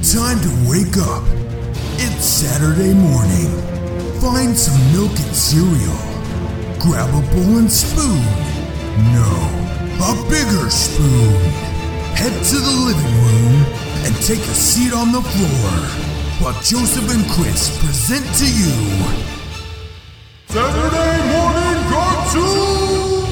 time to wake up. It's Saturday morning. Find some milk and cereal. Grab a bowl and spoon. No, a bigger spoon. Head to the living room and take a seat on the floor while Joseph and Chris present to you Saturday Morning Cartoon!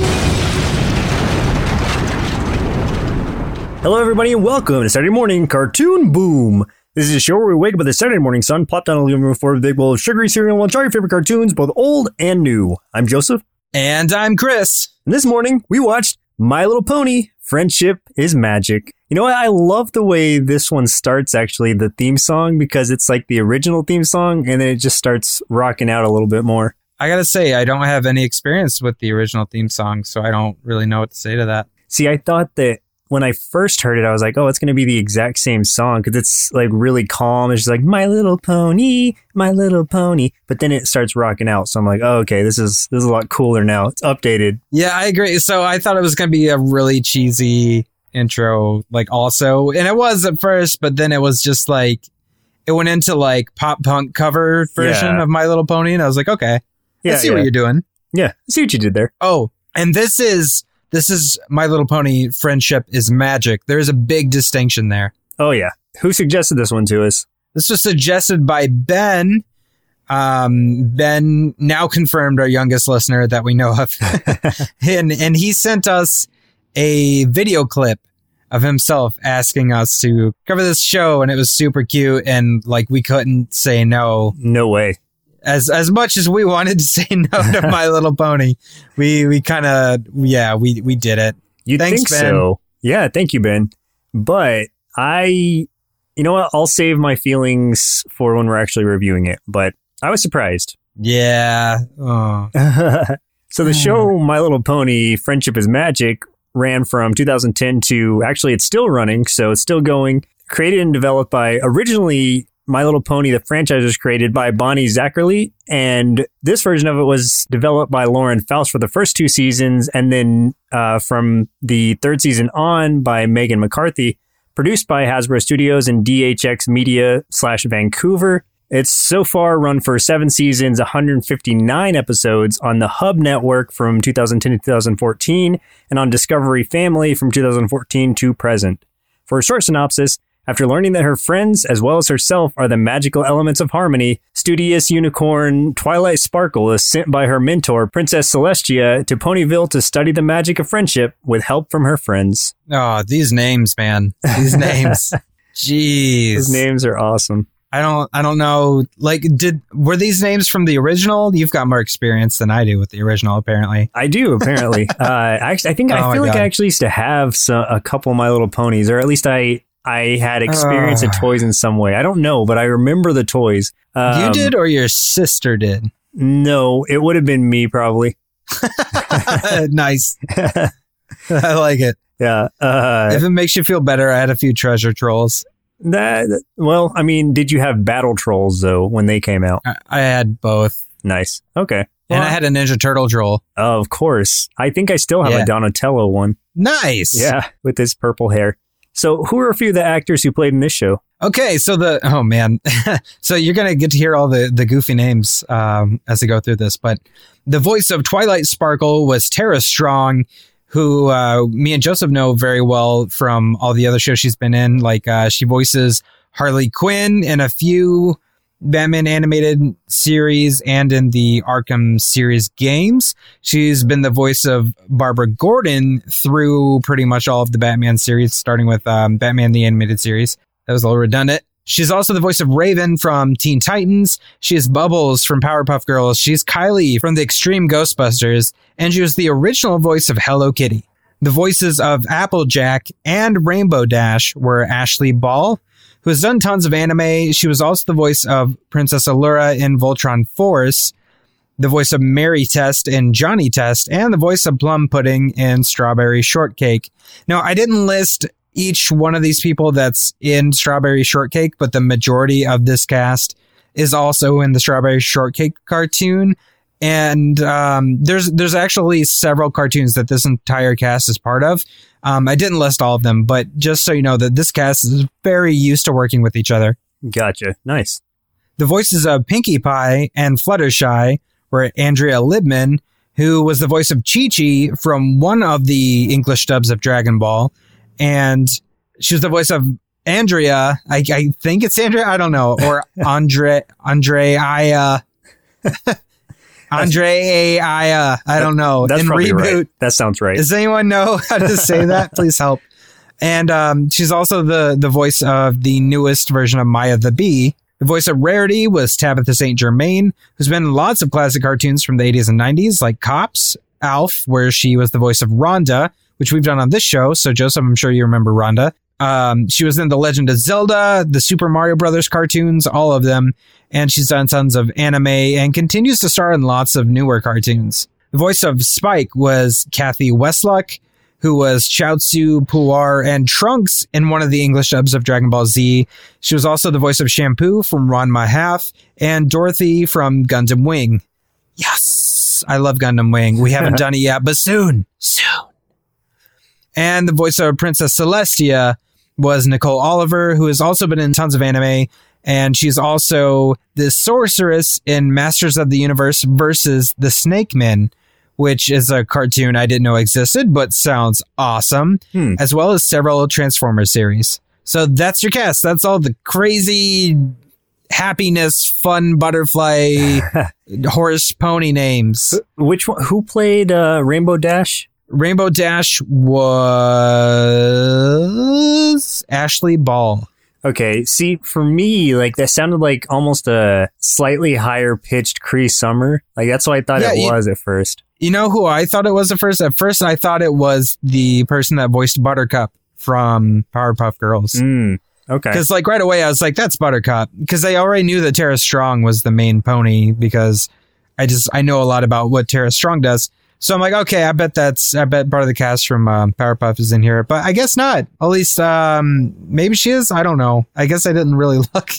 Hello everybody and welcome to Saturday Morning Cartoon Boom. This is a show where we wake up with the Saturday morning sun, plop down a living room for a big bowl of sugary cereal and watch all your favorite cartoons, both old and new. I'm Joseph. And I'm Chris. And this morning we watched My Little Pony, Friendship is Magic. You know what? I love the way this one starts, actually, the theme song, because it's like the original theme song and then it just starts rocking out a little bit more. I gotta say, I don't have any experience with the original theme song, so I don't really know what to say to that. See, I thought that when I first heard it, I was like, oh, it's going to be the exact same song because it's like really calm. It's just like, My Little Pony, My Little Pony. But then it starts rocking out. So I'm like, oh, okay, this is a lot cooler now. It's updated. Yeah, I agree. So I thought it was going to be a really cheesy intro, like also. And it was at first, but then it was just like, it went into like pop punk cover version of My Little Pony. And I was like, okay, I see what you're doing. Yeah, I see what you did there. Oh, and this is My Little Pony, Friendship is Magic. There's a big distinction there. Oh, yeah. Who suggested this one to us? This was suggested by Ben. Ben, now confirmed, our youngest listener that we know of. and he sent us a video clip of himself asking us to cover this show, and it was super cute, and like we couldn't say no. No way. As much as we wanted to say no to My Little Pony, we kind of, we did it. Thanks, think Ben. So? Yeah, thank you, Ben. But you know what? I'll save my feelings for when we're actually reviewing it. But I was surprised. Yeah. Oh. So the show My Little Pony, Friendship is Magic, ran from 2010 to, actually it's still running, so it's still going. Created and developed by, originally, My Little Pony, the franchise, was created by Bonnie Zackerly, and this version of it was developed by Lauren Faust for the first two seasons, and then from the third season on by Megan McCarthy, produced by Hasbro Studios and DHX Media / Vancouver. It's so far run for 7 seasons, 159 episodes on the Hub Network from 2010 to 2014, and on Discovery Family from 2014 to present. For a short synopsis, after learning that her friends, as well as herself, are the magical elements of harmony, studious unicorn Twilight Sparkle is sent by her mentor, Princess Celestia, to Ponyville to study the magic of friendship with help from her friends. Oh, these names, man. These names. Jeez. These names are awesome. I don't know. Like, were these names from the original? You've got more experience than I do with the original, apparently. I do, apparently. I feel like I actually used to have a couple of My Little Ponies, or at least I had experience of toys in some way. I don't know, but I remember the toys. You did, or your sister did? No, it would have been me, probably. Nice. I like it. Yeah. If it makes you feel better, I had a few treasure trolls. Well, I mean, did you have battle trolls, though, when they came out? I had both. Nice. Okay. And I had a Ninja Turtle troll. Of course. I think I still have a Donatello one. Nice. Yeah, with his purple hair. So who are a few of the actors who played in this show? Okay, so oh man. So you're going to get to hear all the goofy names as I go through this. But the voice of Twilight Sparkle was Tara Strong, who me and Joseph know very well from all the other shows she's been in. Like she voices Harley Quinn in a few Batman animated series and in the Arkham series games. She's been the voice of Barbara Gordon through pretty much all of the Batman series, starting with Batman the Animated Series. That was a little redundant. She's also the voice of Raven from Teen Titans. She is Bubbles from Powerpuff Girls. She's Kylie from the Extreme Ghostbusters. And she was the original voice of Hello Kitty. The voices of Applejack and Rainbow Dash were Ashley Ball, who has done tons of anime. She was also the voice of Princess Allura in Voltron Force, the voice of Mary Test in Johnny Test, and the voice of Plum Pudding in Strawberry Shortcake. Now, I didn't list each one of these people that's in Strawberry Shortcake, but the majority of this cast is also in the Strawberry Shortcake cartoon. And there's actually several cartoons that this entire cast is part of. I didn't list all of them, but just so you know that this cast is very used to working with each other. Gotcha. Nice. The voices of Pinkie Pie and Fluttershy were Andrea Libman, who was the voice of Chi-Chi from one of the English dubs of Dragon Ball. And she was the voice of Andrea. I think it's Andrea. I don't know. Or Andrea. I don't know. That's in probably Reboot. right. That sounds right. Does anyone know how to say that? Please help. And she's also the voice of the newest version of Maya the Bee. The voice of Rarity was Tabitha St. Germain, who's been in lots of classic cartoons from the 80s and 90s, like Cops, Alf, where she was the voice of Rhonda, which we've done on this show. So, Joseph, I'm sure you remember Rhonda. She was in The Legend of Zelda, the Super Mario Brothers cartoons, all of them. And she's done tons of anime and continues to star in lots of newer cartoons. The voice of Spike was Kathy Westluck, who was Chaozu, Puar, and Trunks in one of the English dubs of Dragon Ball Z. She was also the voice of Shampoo from Ranma Half and Dorothy from Gundam Wing. Yes! I love Gundam Wing. We haven't done it yet, but soon. And the voice of Princess Celestia was Nicole Oliver, who has also been in tons of anime. And she's also the sorceress in Masters of the Universe versus the Snake Men, which is a cartoon I didn't know existed, but sounds awesome, as well as several Transformers series. So that's your cast. That's all the crazy happiness, fun butterfly, horse, pony names. Which one? Who played Rainbow Dash? Rainbow Dash was Ashley Ball. Okay, see, for me, like, that sounded like almost a slightly higher pitched Cree Summer. Like, that's what I thought it was at first. You know who I thought it was at first? At first, I thought it was the person that voiced Buttercup from Powerpuff Girls. Okay. Because, like, right away, I was like, that's Buttercup. Because I already knew that Tara Strong was the main pony because I know a lot about what Tara Strong does. So I'm like, okay, I bet part of the cast from Powerpuff is in here, but I guess not. At least, maybe she is. I don't know. I guess I didn't really look.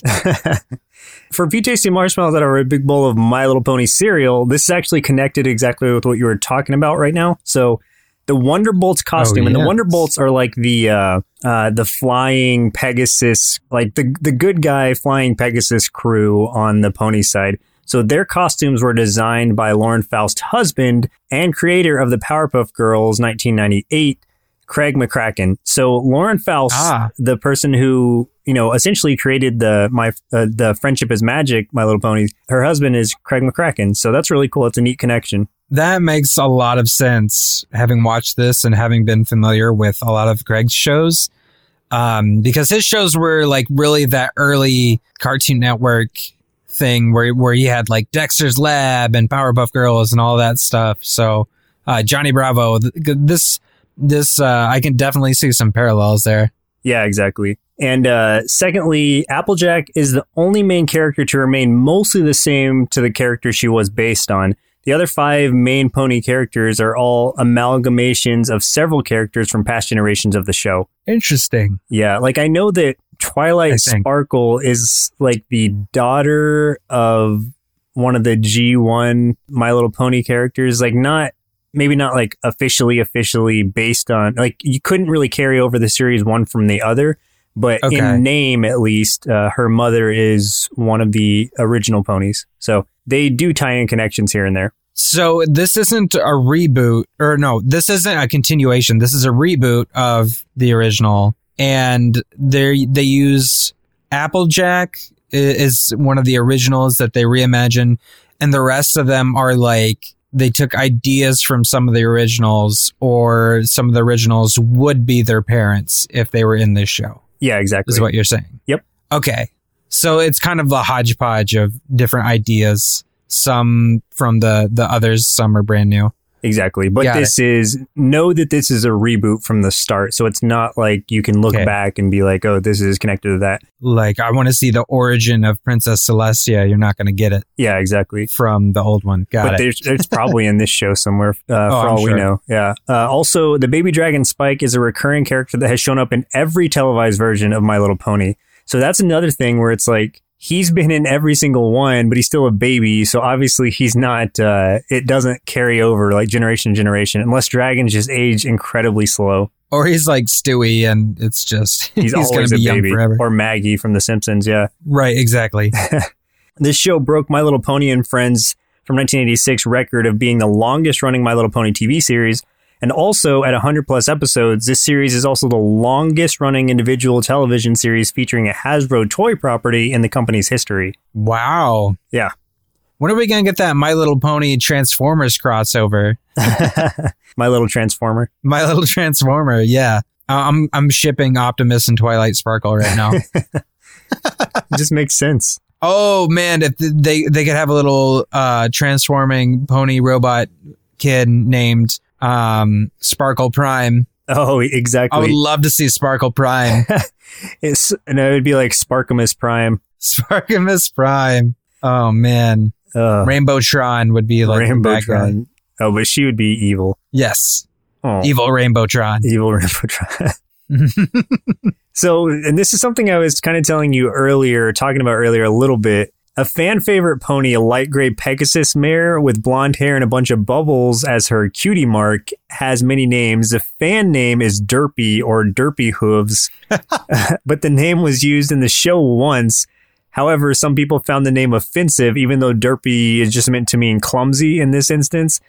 For a few tasty marshmallows that are a big bowl of My Little Pony cereal, this is actually connected exactly with what you were talking about right now. So the Wonderbolts costume, and the Wonderbolts are like the flying Pegasus, like the good guy flying Pegasus crew on the pony side. So their costumes were designed by Lauren Faust's husband and creator of the Powerpuff Girls 1998, Craig McCracken. So Lauren Faust, the person who, essentially created the Friendship is Magic, My Little Pony, her husband is Craig McCracken. So that's really cool. It's a neat connection. That makes a lot of sense, having watched this and having been familiar with a lot of Craig's shows. Because his shows were like really that early Cartoon Network thing where he had like Dexter's Lab and Powerpuff Girls and all that stuff. So Johnny Bravo, this I can definitely see some parallels there. Yeah, exactly. And secondly, Applejack is the only main character to remain mostly the same to the character she was based on. The other 5 main pony characters are all amalgamations of several characters from past generations of the show. Interesting. Yeah, like I know that Twilight Sparkle is like the daughter of one of the G1 My Little Pony characters. Like maybe not like officially based on, like you couldn't really carry over the series one from the other, but in name at least, her mother is one of the original ponies. So they do tie in connections here and there. So this isn't a reboot, or no, this isn't a continuation. This is a reboot of the original. And they use Applejack is one of the originals that they reimagine. And the rest of them are like, they took ideas from some of the originals, or some of the originals would be their parents if they were in this show. Yeah, exactly. Is what you're saying. Yep. Okay. So it's kind of a hodgepodge of different ideas. Some from the others, some are brand new. Exactly. But know that this is a reboot from the start. So it's not like you can look back and be like, oh, this is connected to that. Like, I want to see the origin of Princess Celestia. You're not going to get it. Yeah, exactly. From the old one. Got it. It's probably in this show somewhere for all we know. Yeah. Also, the baby dragon Spike is a recurring character that has shown up in every televised version of My Little Pony. So that's another thing where it's like, he's been in every single one, but he's still a baby. So obviously he's not, it doesn't carry over like generation to generation unless dragons just age incredibly slow. Or he's like Stewie and it's just, he's going always to be a baby. young forever. Or Maggie from The Simpsons. Yeah. Right. Exactly. This show broke My Little Pony and Friends from 1986 record of being the longest running My Little Pony TV series. And also at 100 plus episodes, this series is also the longest running individual television series featuring a Hasbro toy property in the company's history. Wow. Yeah. When are we going to get that My Little Pony Transformers crossover? My Little Transformer. My Little Transformer, yeah. I'm shipping Optimus and Twilight Sparkle right now. It just makes sense. Oh, man, if they could have a little transforming pony robot kid named Sparkle Prime. Oh, exactly. I would love to see Sparkle Prime. It would be like Sparkamus Prime. Sparkamus Prime. Oh, man. Rainbow Tron would be like Rainbow Tron. Oh, but she would be evil. Yes. Oh. Evil Rainbow Tron. Evil Rainbow Tron. So, and this is something I was kind of talking about earlier a little bit. A fan favorite pony, a light gray Pegasus mare with blonde hair and a bunch of bubbles as her cutie mark, has many names. The fan name is Derpy or Derpy Hooves, but the name was used in the show once. However, some people found the name offensive, even though Derpy is just meant to mean clumsy in this instance.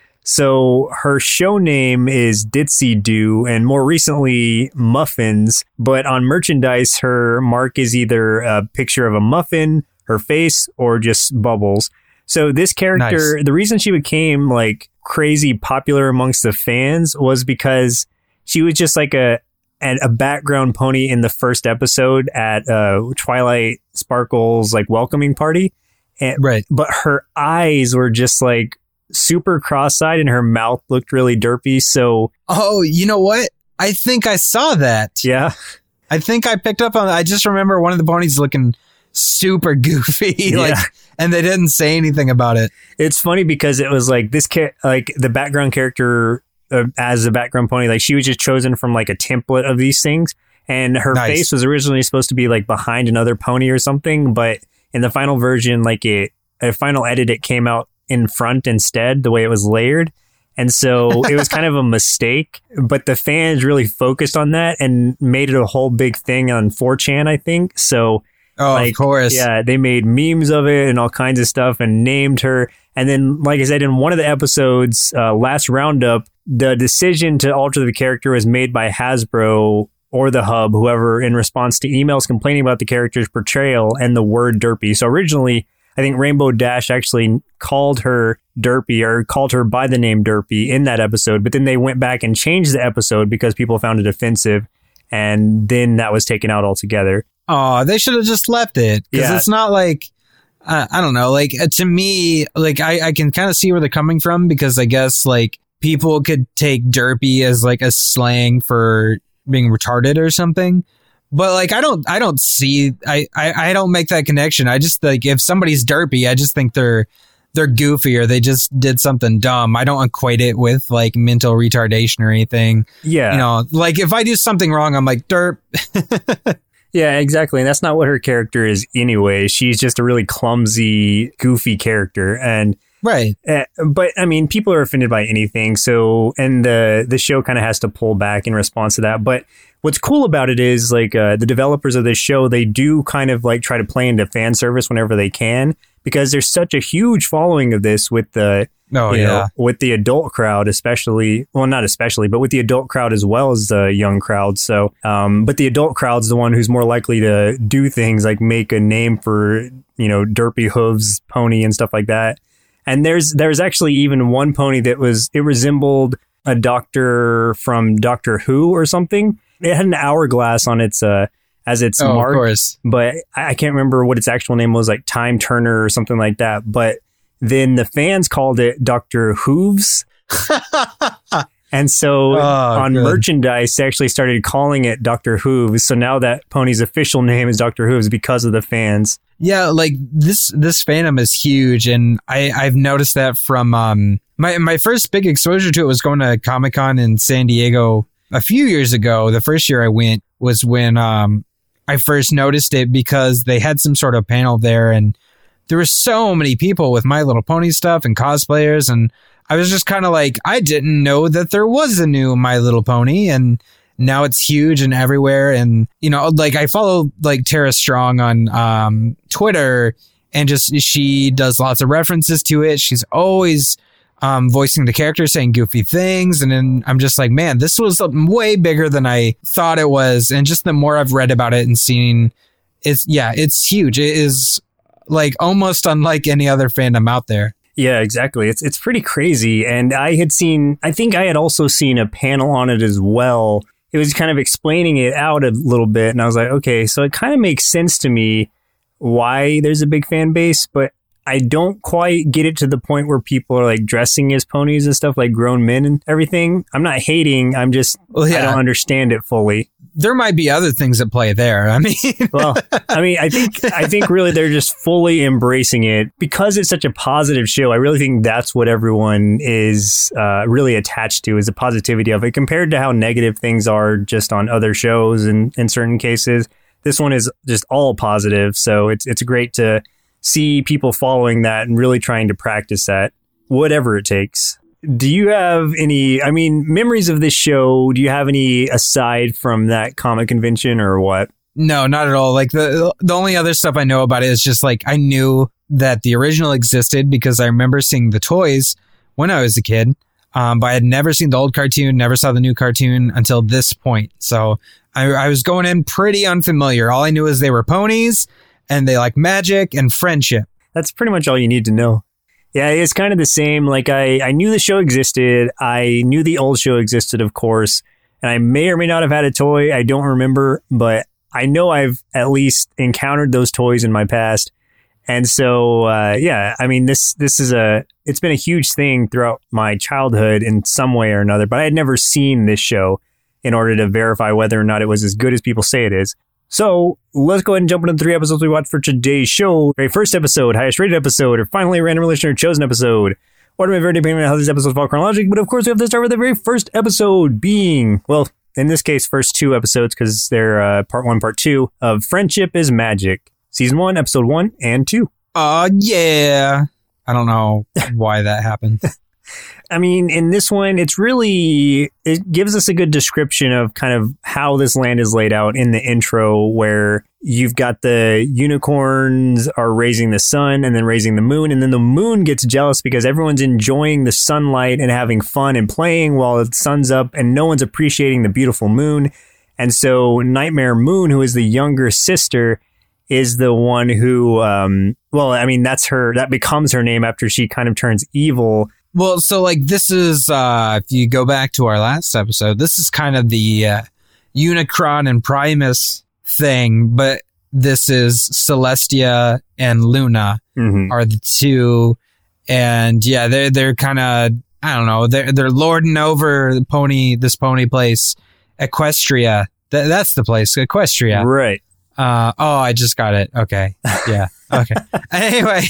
So her show name is Ditsy Doo and more recently Muffins, but on merchandise, her mark is either a picture of a muffin, her face, or just bubbles. So this character, nice. The reason she became like crazy popular amongst the fans was because she was just like a background pony in the first episode at Twilight Sparkle's like welcoming party. And, right. But her eyes were just like super cross-eyed and her mouth looked really derpy. So, oh, you know what? I think I saw that. Yeah. I think I picked up on, I just remember one of the ponies looking super goofy, like, and they didn't say anything about it. It's funny because it was like this, like the background character as a background pony, like she was just chosen from like a template of these things, and her face was originally supposed to be like behind another pony or something, but in the final version, like a final edit, it came out in front instead, the way it was layered. And so it was kind of a mistake, but the fans really focused on that and made it a whole big thing on 4chan, I think. So, of course. Yeah, they made memes of it and all kinds of stuff and named her. And then, like I said, in one of the episodes, last roundup, the decision to alter the character was made by Hasbro or the Hub, whoever, in response to emails complaining about the character's portrayal and the word derpy. So originally, I think Rainbow Dash actually called her Derpy or called her by the name Derpy in that episode, but then they went back and changed the episode because people found it offensive, and then that was taken out altogether. Oh, they should have just left it, because it's not like, I don't know, like to me, like I can kind of see where they're coming from, because I guess like people could take Derpy as like a slang for being retarded or something. But like, I don't see, I don't make that connection. I just like, if somebody's derpy, I just think they're goofy or they just did something dumb. I don't equate it with like mental retardation or anything. Yeah. You know, like if I do something wrong, I'm like, derp. Yeah, exactly. And that's not what her character is anyway. She's just a really clumsy, goofy character. And right. But I mean, people are offended by anything. So, and the show kind of has to pull back in response to that. But what's cool about it is like the developers of this show, they do kind of like try to play into fan service whenever they can, because there's such a huge following of this with the, with the adult crowd, especially, well, not especially, but with the adult crowd as well as the young crowd. So, but the adult crowd's the one who's more likely to do things like make a name for, you know, Derpy Hooves pony and stuff like that. And there's actually even one pony that it resembled a doctor from Doctor Who or something. It had an hourglass on its as its mark, of course. But I can't remember what its actual name was, like Time Turner or something like that. But then the fans called it Dr. Hooves. And so on merchandise, they actually started calling it Dr. Hooves. So now that pony's official name is Dr. Hooves because of the fans. Yeah, like this fandom is huge, and I've noticed that from my first big exposure to it was going to Comic-Con in San Diego a few years ago. The first year I went was when I I first noticed it because they had some sort of panel there, and there were so many people with My Little Pony stuff and cosplayers, and I was just kind of like, I didn't know that there was a new My Little Pony, and now it's huge and everywhere. And, like I follow like Tara Strong on Twitter, and just she does lots of references to it. She's always voicing the character, saying goofy things. And then I'm just like, man, this was way bigger than I thought it was. And just the more I've read about it and seen, it's huge. It is like almost unlike any other fandom out there. Yeah, exactly. It's pretty crazy. And I think I had also seen a panel on it as well. It was kind of explaining it out a little bit. And I was like, okay, so it kind of makes sense to me why there's a big fan base, but I don't quite get it to the point where people are like dressing as ponies and stuff, like grown men and everything. I'm not hating. I'm just, I don't understand it fully. There might be other things at play there. I think really they're just fully embracing it because it's such a positive show. I really think that's what everyone is really attached to, is the positivity of it compared to how negative things are just on other shows and in certain cases. This one is just all positive. So it's great to see people following that and really trying to practice that, whatever it takes. Do you have any, memories of this show? Do you have any aside from that comic convention or what? No, not at all. Like the only other stuff I know about it is just like I knew that the original existed because I remember seeing the toys when I was a kid. But I had never seen the old cartoon, never saw the new cartoon until this point. So I was going in pretty unfamiliar. All I knew is they were ponies and they like magic and friendship. That's pretty much all you need to know. Yeah, it's kind of the same. Like I knew the show existed. I knew the old show existed, of course. And I may or may not have had a toy. I don't remember, but I know I've at least encountered those toys in my past. And so, it's been a huge thing throughout my childhood in some way or another, but I had never seen this show in order to verify whether or not it was as good as people say it is. So let's go ahead and jump into the 3 episodes we watched for today's show. Very first episode, highest rated episode, or finally a random listener chosen episode. Order may vary depending on how these episodes fall chronologically, but of course we have to start with the very first episode being, well, in this case, first 2 episodes because they're part 1, part 2 of Friendship is Magic. Season 1, episode 1 and 2. Yeah. I don't know why that happened. In this one, it gives us a good description of kind of how this land is laid out in the intro, where you've got the unicorns are raising the sun and then raising the moon. And then the moon gets jealous because everyone's enjoying the sunlight and having fun and playing while the sun's up and no one's appreciating the beautiful moon. And so Nightmare Moon, who is the younger sister, is the one who, that becomes her name after she kind of turns evil. Well, so like this is, if you go back to our last episode, this is kind of the Unicron and Primus thing, but this is Celestia and Luna are the two. And yeah, they're kind of, I don't know, they're lording over this pony place, Equestria. That's the place, Equestria. Right. I just got it. Okay. Yeah. Okay. Anyway,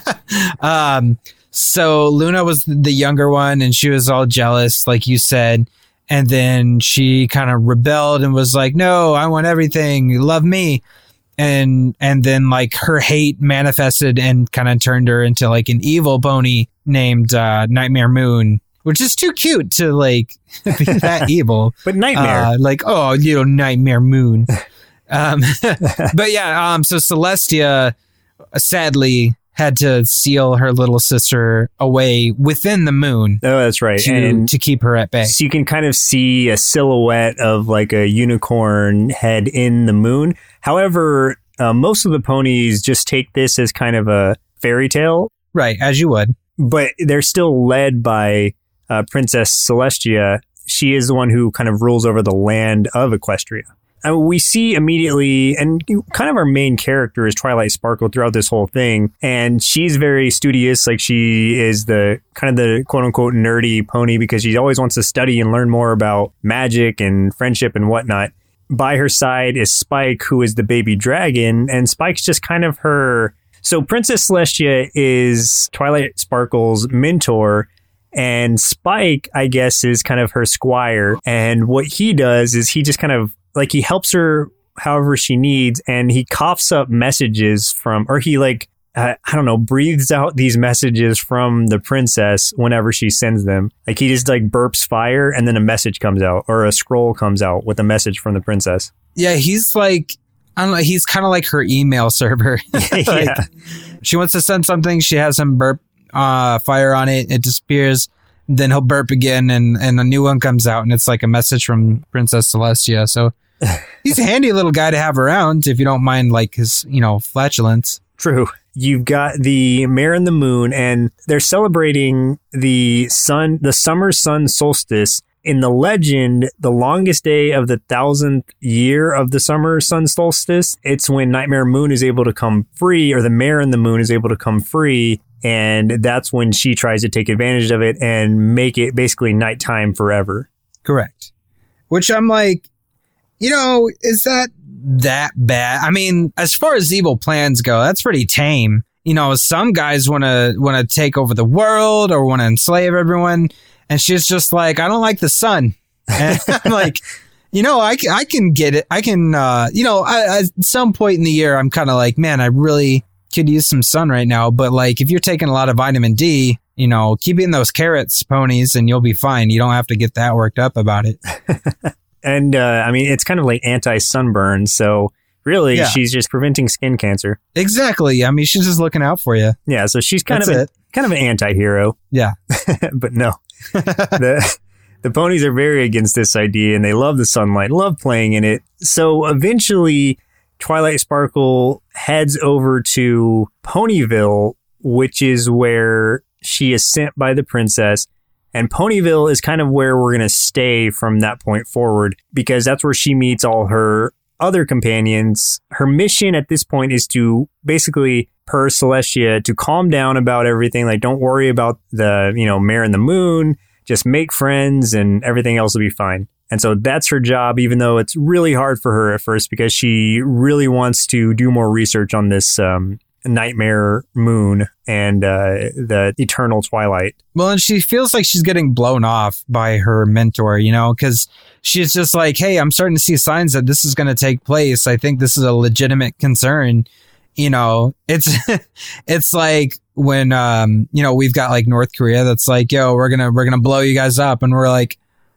so Luna was the younger one and she was all jealous, like you said. And then she kind of rebelled and was like, no, I want everything. You love me. And then like her hate manifested and kind of turned her into like an evil pony named Nightmare Moon, which is too cute to like be that evil. But Nightmare. Nightmare Moon. But yeah, so Celestia sadly had to seal her little sister away within the moon. Oh, that's right. To keep her at bay. So you can kind of see a silhouette of like a unicorn head in the moon. However, most of the ponies just take this as kind of a fairy tale. Right, as you would. But they're still led by Princess Celestia. She is the one who kind of rules over the land of Equestria. We see immediately, and kind of our main character is Twilight Sparkle throughout this whole thing. And she's very studious. Like she is the kind of the quote unquote nerdy pony because she always wants to study and learn more about magic and friendship and whatnot. By her side is Spike, who is the baby dragon. And Spike's just kind of her. So Princess Celestia is Twilight Sparkle's mentor. And Spike, I guess, is kind of her squire. And what he does is he just kind of like he helps her however she needs, and he coughs up messages from, or he like, I don't know, breathes out these messages from the princess whenever she sends them. Like he just like burps fire and then a message comes out, or a scroll comes out with a message from the princess. Yeah, he's like, I don't know, he's kind of like her email server. Like, Yeah. she wants to send something, she has him burp fire on it, it disappears, then he'll burp again and a new one comes out and it's like a message from Princess Celestia. So he's a handy little guy to have around if you don't mind like his, flatulence. True. You've got the Mare and the Moon, and they're celebrating the summer sun solstice. In the legend, the longest day of the 1,000th year of the summer sun solstice, it's when Nightmare Moon is able to come free, or the Mare and the Moon is able to come free, and that's when she tries to take advantage of it and make it basically nighttime forever. Correct. Which I'm like, is that bad? I mean, as far as evil plans go, that's pretty tame. Some guys want to take over the world or want to enslave everyone. And she's just like, I don't like the sun. And I'm like, I can get it. I can, at some point in the year, I'm kind of like, man, I really could use some sun right now. But like, if you're taking a lot of vitamin D, keep eating those carrots, ponies, and you'll be fine. You don't have to get that worked up about it. And, I mean, it's kind of like anti-sunburn. So really, she's just preventing skin cancer. Exactly. I mean, she's just looking out for you. Yeah. So she's kind of an anti-hero. Yeah. But no. The ponies are very against this idea, and they love the sunlight, love playing in it. So eventually, Twilight Sparkle heads over to Ponyville, which is where she is sent by the princess. And Ponyville is kind of where we're going to stay from that point forward, because that's where she meets all her other companions. Her mission at this point is to basically, per Celestia, to calm down about everything. Like, don't worry about the, Mare and the Moon. Just make friends and everything else will be fine. And so that's her job, even though it's really hard for her at first, because she really wants to do more research on this Nightmare Moon and the Eternal Twilight. Well, and she feels like she's getting blown off by her mentor, because she's just like, hey, I'm starting to see signs that this is going to take place. I think this is a legitimate concern. It's it's like when we've got like North Korea that's like, yo, we're gonna blow you guys up, and we're like,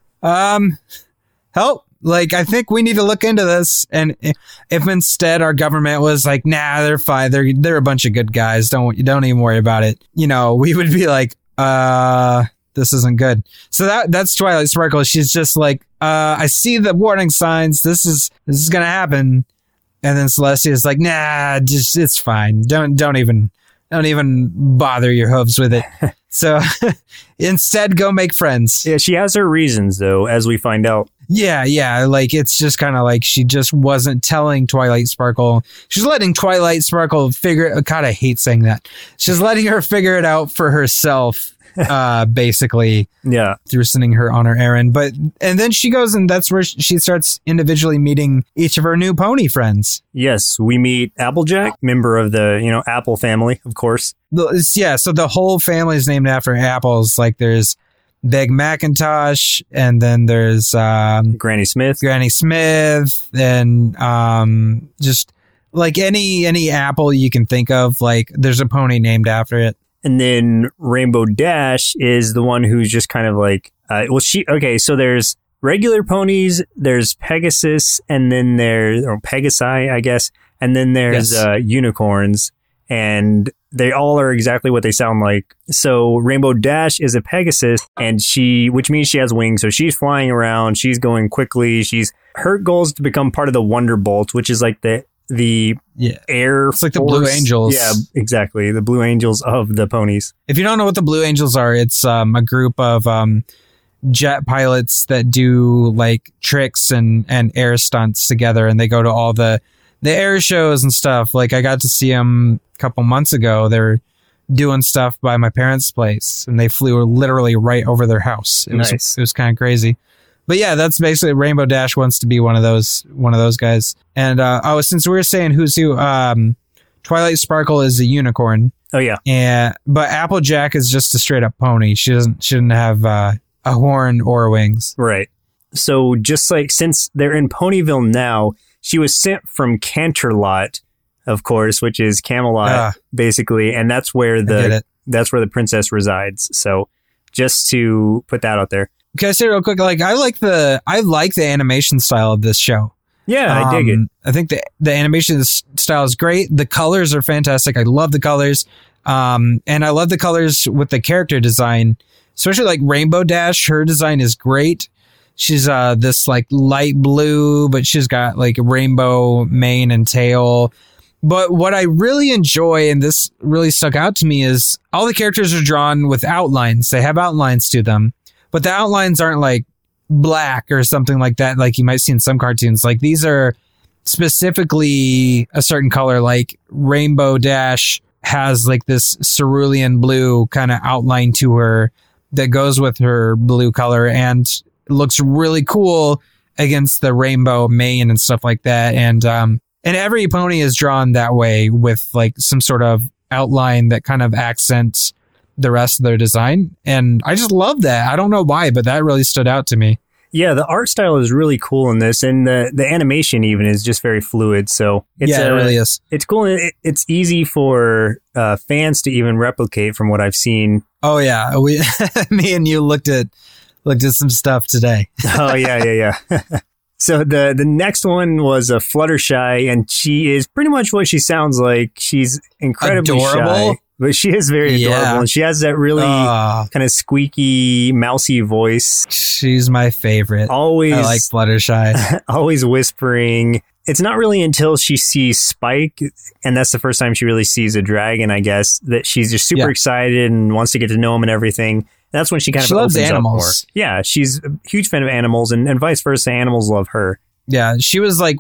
help. Like, I think we need to look into this. And if instead our government was like, nah, they're fine. They're a bunch of good guys. Don't even worry about it. We would be like, this isn't good. So that's Twilight Sparkle. She's just like, I see the warning signs. This is going to happen. And then Celestia is like, nah, just, it's fine. Don't even bother your hooves with it. So instead, go make friends. Yeah, she has her reasons, though, as we find out. Yeah. Like, it's just kind of like she just wasn't telling Twilight Sparkle. She's letting Twilight Sparkle God, I hate saying that. She's letting her figure it out for herself, basically. Yeah. Through sending her on her errand. And then she goes, and that's where she starts individually meeting each of her new pony friends. Yes, we meet Applejack, member of the, Apple family, of course. Yeah, so the whole family is named after apples. Like, there's Big Macintosh, and then there's Granny Smith, and just like any apple you can think of. Like, there's a pony named after it. And then Rainbow Dash is the one who's just kind of like, so there's regular ponies, there's Pegasus, and then there's Pegasi, I guess, and then there's unicorns. And they all are exactly what they sound like. So Rainbow Dash is a Pegasus, and which means she has wings. So she's flying around. She's going quickly. Her goal is to become part of the Wonderbolts, which is like the air. It's like the force. Blue Angels. Yeah, exactly. The Blue Angels of the ponies. If you don't know what the Blue Angels are, it's a group of jet pilots that do like tricks and air stunts together, and they go to all the air shows and stuff. Like, I got to see them a couple months ago. They're doing stuff by my parents' place, and they flew literally right over their house. It was kind of crazy. But yeah, that's basically Rainbow Dash wants to be one of those guys. And since we were saying who's who, Twilight Sparkle is a unicorn. Oh yeah. But Applejack is just a straight up pony. She shouldn't have a horn or wings. Right. So just like, since they're in Ponyville now, she was sent from Canterlot, of course, which is Camelot, basically, and that's where the princess resides. So just to put that out there. Can I say real quick? Like, I like the animation style of this show. Yeah, I dig it. I think the animation style is great. The colors are fantastic. I love the colors. And I love the colors with the character design, especially like Rainbow Dash. Her design is great. She's this like light blue, but she's got like a rainbow mane and tail. But what I really enjoy, and this really stuck out to me, is all the characters are drawn with outlines. They have outlines to them, but the outlines aren't like black or something like that, like you might see in some cartoons. Like these are specifically a certain color, like Rainbow Dash has like this cerulean blue kind of outline to her that goes with her blue color and looks really cool against the rainbow mane and stuff like that. And every pony is drawn that way with like some sort of outline that kind of accents the rest of their design. And I just love that. I don't know why, but that really stood out to me. Yeah, the art style is really cool in this, and the animation even is just very fluid. So it really is. It's cool. It's easy for fans to even replicate from what I've seen. Oh yeah, me and you looked at some stuff today. Oh yeah. So the next one was a Fluttershy, and she is pretty much what she sounds like. She's incredibly adorable. Shy, but she is very adorable, and she has that really kind of squeaky, mousy voice. She's my favorite. I like Fluttershy. Always whispering. It's not really until she sees Spike, and that's the first time she really sees a dragon, I guess, that she's just super excited and wants to get to know him and everything. That's when she kind of loves opens animals. Up more. Yeah, she's a huge fan of animals, and vice versa. Animals love her. Yeah, she was like,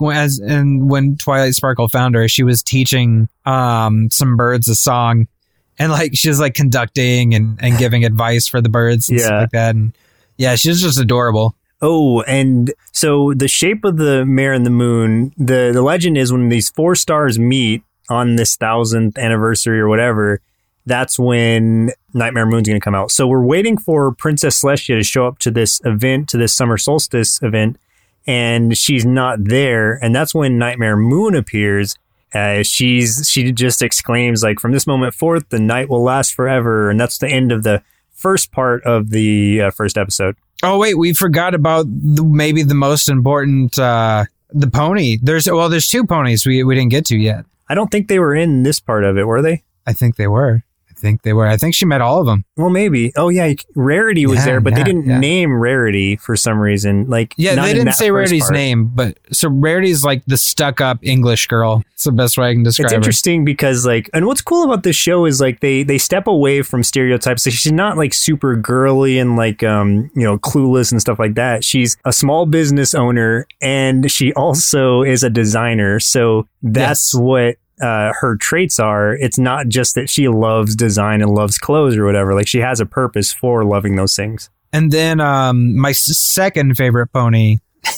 when Twilight Sparkle found her, she was teaching some birds a song, and like she was like conducting and giving advice for the birds and stuff like that. And yeah, she's just adorable. Oh, and so the shape of the mare and the moon, the legend is when these 4 stars meet on this 1000th anniversary or whatever, that's when Nightmare Moon's going to come out. So we're waiting for Princess Celestia to show up to this event, to this summer solstice event, and she's not there. And that's when Nightmare Moon appears. She just exclaims, like, from this moment forth, the night will last forever. And that's the end of the first part of the first episode. Oh, wait, we forgot about maybe the most important, the pony. There's 2 ponies we didn't get to yet. I don't think they were in this part of it, were they? I think they were. I think she met all of them. Well, maybe. Oh, yeah. Rarity was there, but they didn't name Rarity for some reason. Like, yeah, they didn't say Rarity's name, but so Rarity's like the stuck-up English girl. It's the best way I can describe her. It's interesting because, like, and what's cool about this show is like they step away from stereotypes. So she's not like super girly and like clueless and stuff like that. She's a small business owner, and she also is a designer. So that's what her traits are. It's not just that she loves design and loves clothes or whatever. Like, she has a purpose for loving those things. And then my second favorite pony,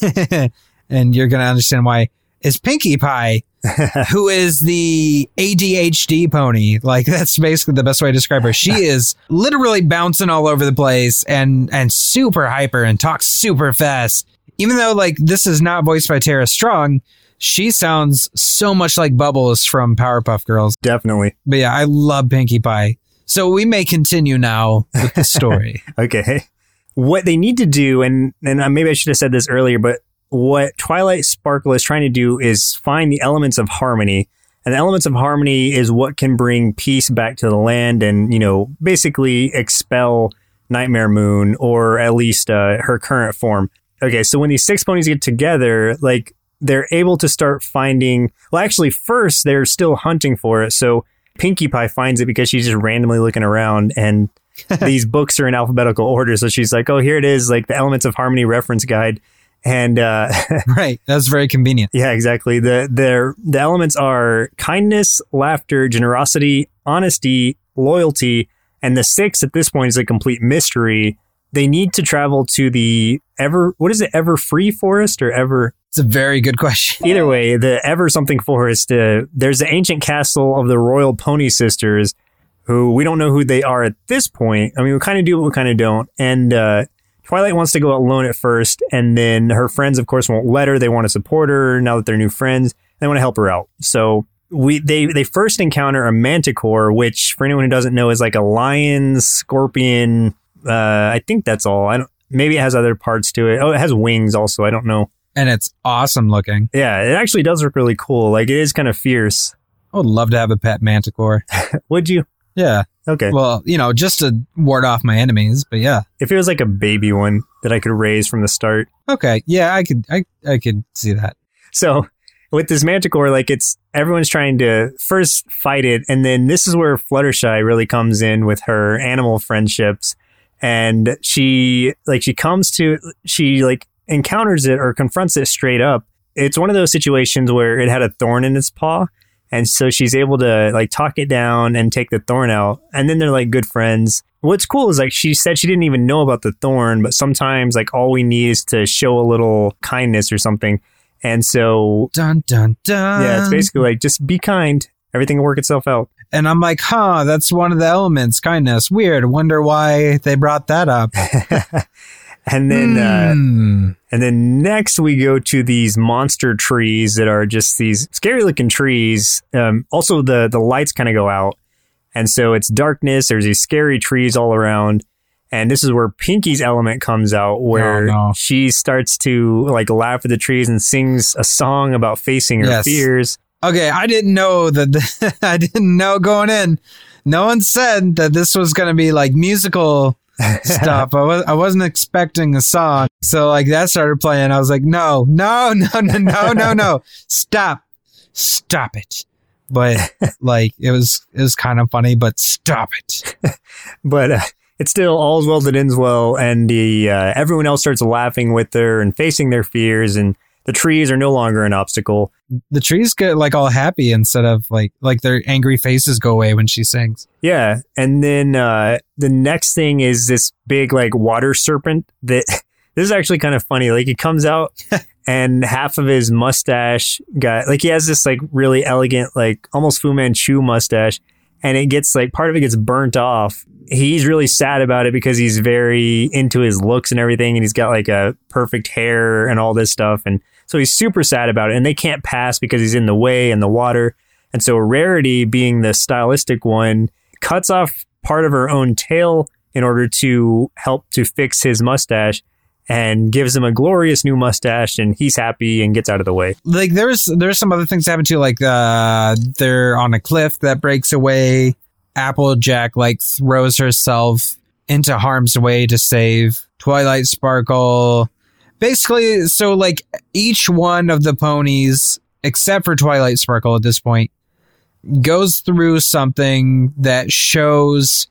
and you're going to understand why, is Pinkie Pie, who is the ADHD pony. Like, that's basically the best way to describe her. She is literally bouncing all over the place and super hyper and talks super fast. Even though, like, this is not voiced by Tara Strong, she sounds so much like Bubbles from Powerpuff Girls. Definitely. But yeah, I love Pinkie Pie. So we may continue now with the story. Okay. What they need to do, and maybe I should have said this earlier, but what Twilight Sparkle is trying to do is find the elements of harmony. And the elements of harmony is what can bring peace back to the land and, basically expel Nightmare Moon, or at least her current form. Okay, so when these 6 ponies get together, like, they're able to start finding... Well, actually, first, they're still hunting for it. So Pinkie Pie finds it because she's just randomly looking around, and these books are in alphabetical order. So she's like, oh, here it is, like the Elements of Harmony reference guide. And right, that's very convenient. Yeah, exactly. The elements are kindness, laughter, generosity, honesty, loyalty, and the 6 at this point is a complete mystery. They need to travel to the Ever Free Forest or Ever... It's a very good question. Either way, the Ever something forest, there's the ancient castle of the Royal Pony Sisters, who we don't know who they are at this point. I mean, we kind of do, but we kind of don't. And Twilight wants to go alone at first, and then her friends, of course, won't let her. They want to support her now that they're new friends. They want to help her out. So they first encounter a manticore, which for anyone who doesn't know is like a lion, scorpion. I think that's all. Maybe it has other parts to it. Oh, it has wings also. I don't know. And it's awesome looking. Yeah, it actually does look really cool. Like, it is kind of fierce. I would love to have a pet manticore. Would you? Yeah. Okay. Well, just to ward off my enemies, but yeah. If it was like a baby one that I could raise from the start. Okay. Yeah, I could see that. So with this manticore, like, everyone's trying to first fight it, and then this is where Fluttershy really comes in with her animal friendships, and she encounters it or confronts it straight up. It's one of those situations where it had a thorn in its paw, and so she's able to like talk it down and take the thorn out, and then they're like good friends. What's cool is like she said she didn't even know about the thorn, but sometimes like all we need is to show a little kindness or something. And so, dun, dun, dun. Yeah, it's basically like, just be kind. Everything will work itself out. And I'm like, that's one of the elements, kindness. Weird. Wonder why they brought that up. And then next we go to these monster trees that are just these scary looking trees. Also, the lights kind of go out. And so it's darkness. There's these scary trees all around. And this is where Pinky's element comes out, where she starts to like laugh at the trees and sings a song about facing her fears. Okay, I didn't know that. I didn't know going in. No one said that this was going to be like musical stuff. I wasn't expecting a song. So like that started playing. I was like, no. Stop it. But like it was kind of funny, but stop it. But it's still all's well that ends well, and everyone else starts laughing with her and facing their fears, and the trees are no longer an obstacle. The trees get like all happy instead of like their angry faces go away when she sings. Yeah, and then the next thing is this big like water serpent that this is actually kind of funny. Like, it comes out and half of his mustache he has this like really elegant, like almost Fu Manchu mustache, and it gets like part of it gets burnt off. He's really sad about it because he's very into his looks and everything, and he's got like a perfect hair and all this stuff, and so he's super sad about it, and they can't pass because he's in the way in the water. And so Rarity, being the stylistic one, cuts off part of her own tail in order to help to fix his mustache, and gives him a glorious new mustache, and he's happy and gets out of the way. Like there's some other things that happen too, like they're on a cliff that breaks away. Applejack like throws herself into harm's way to save Twilight Sparkle. Basically, so like each one of the ponies, except for Twilight Sparkle at this point, goes through something that shows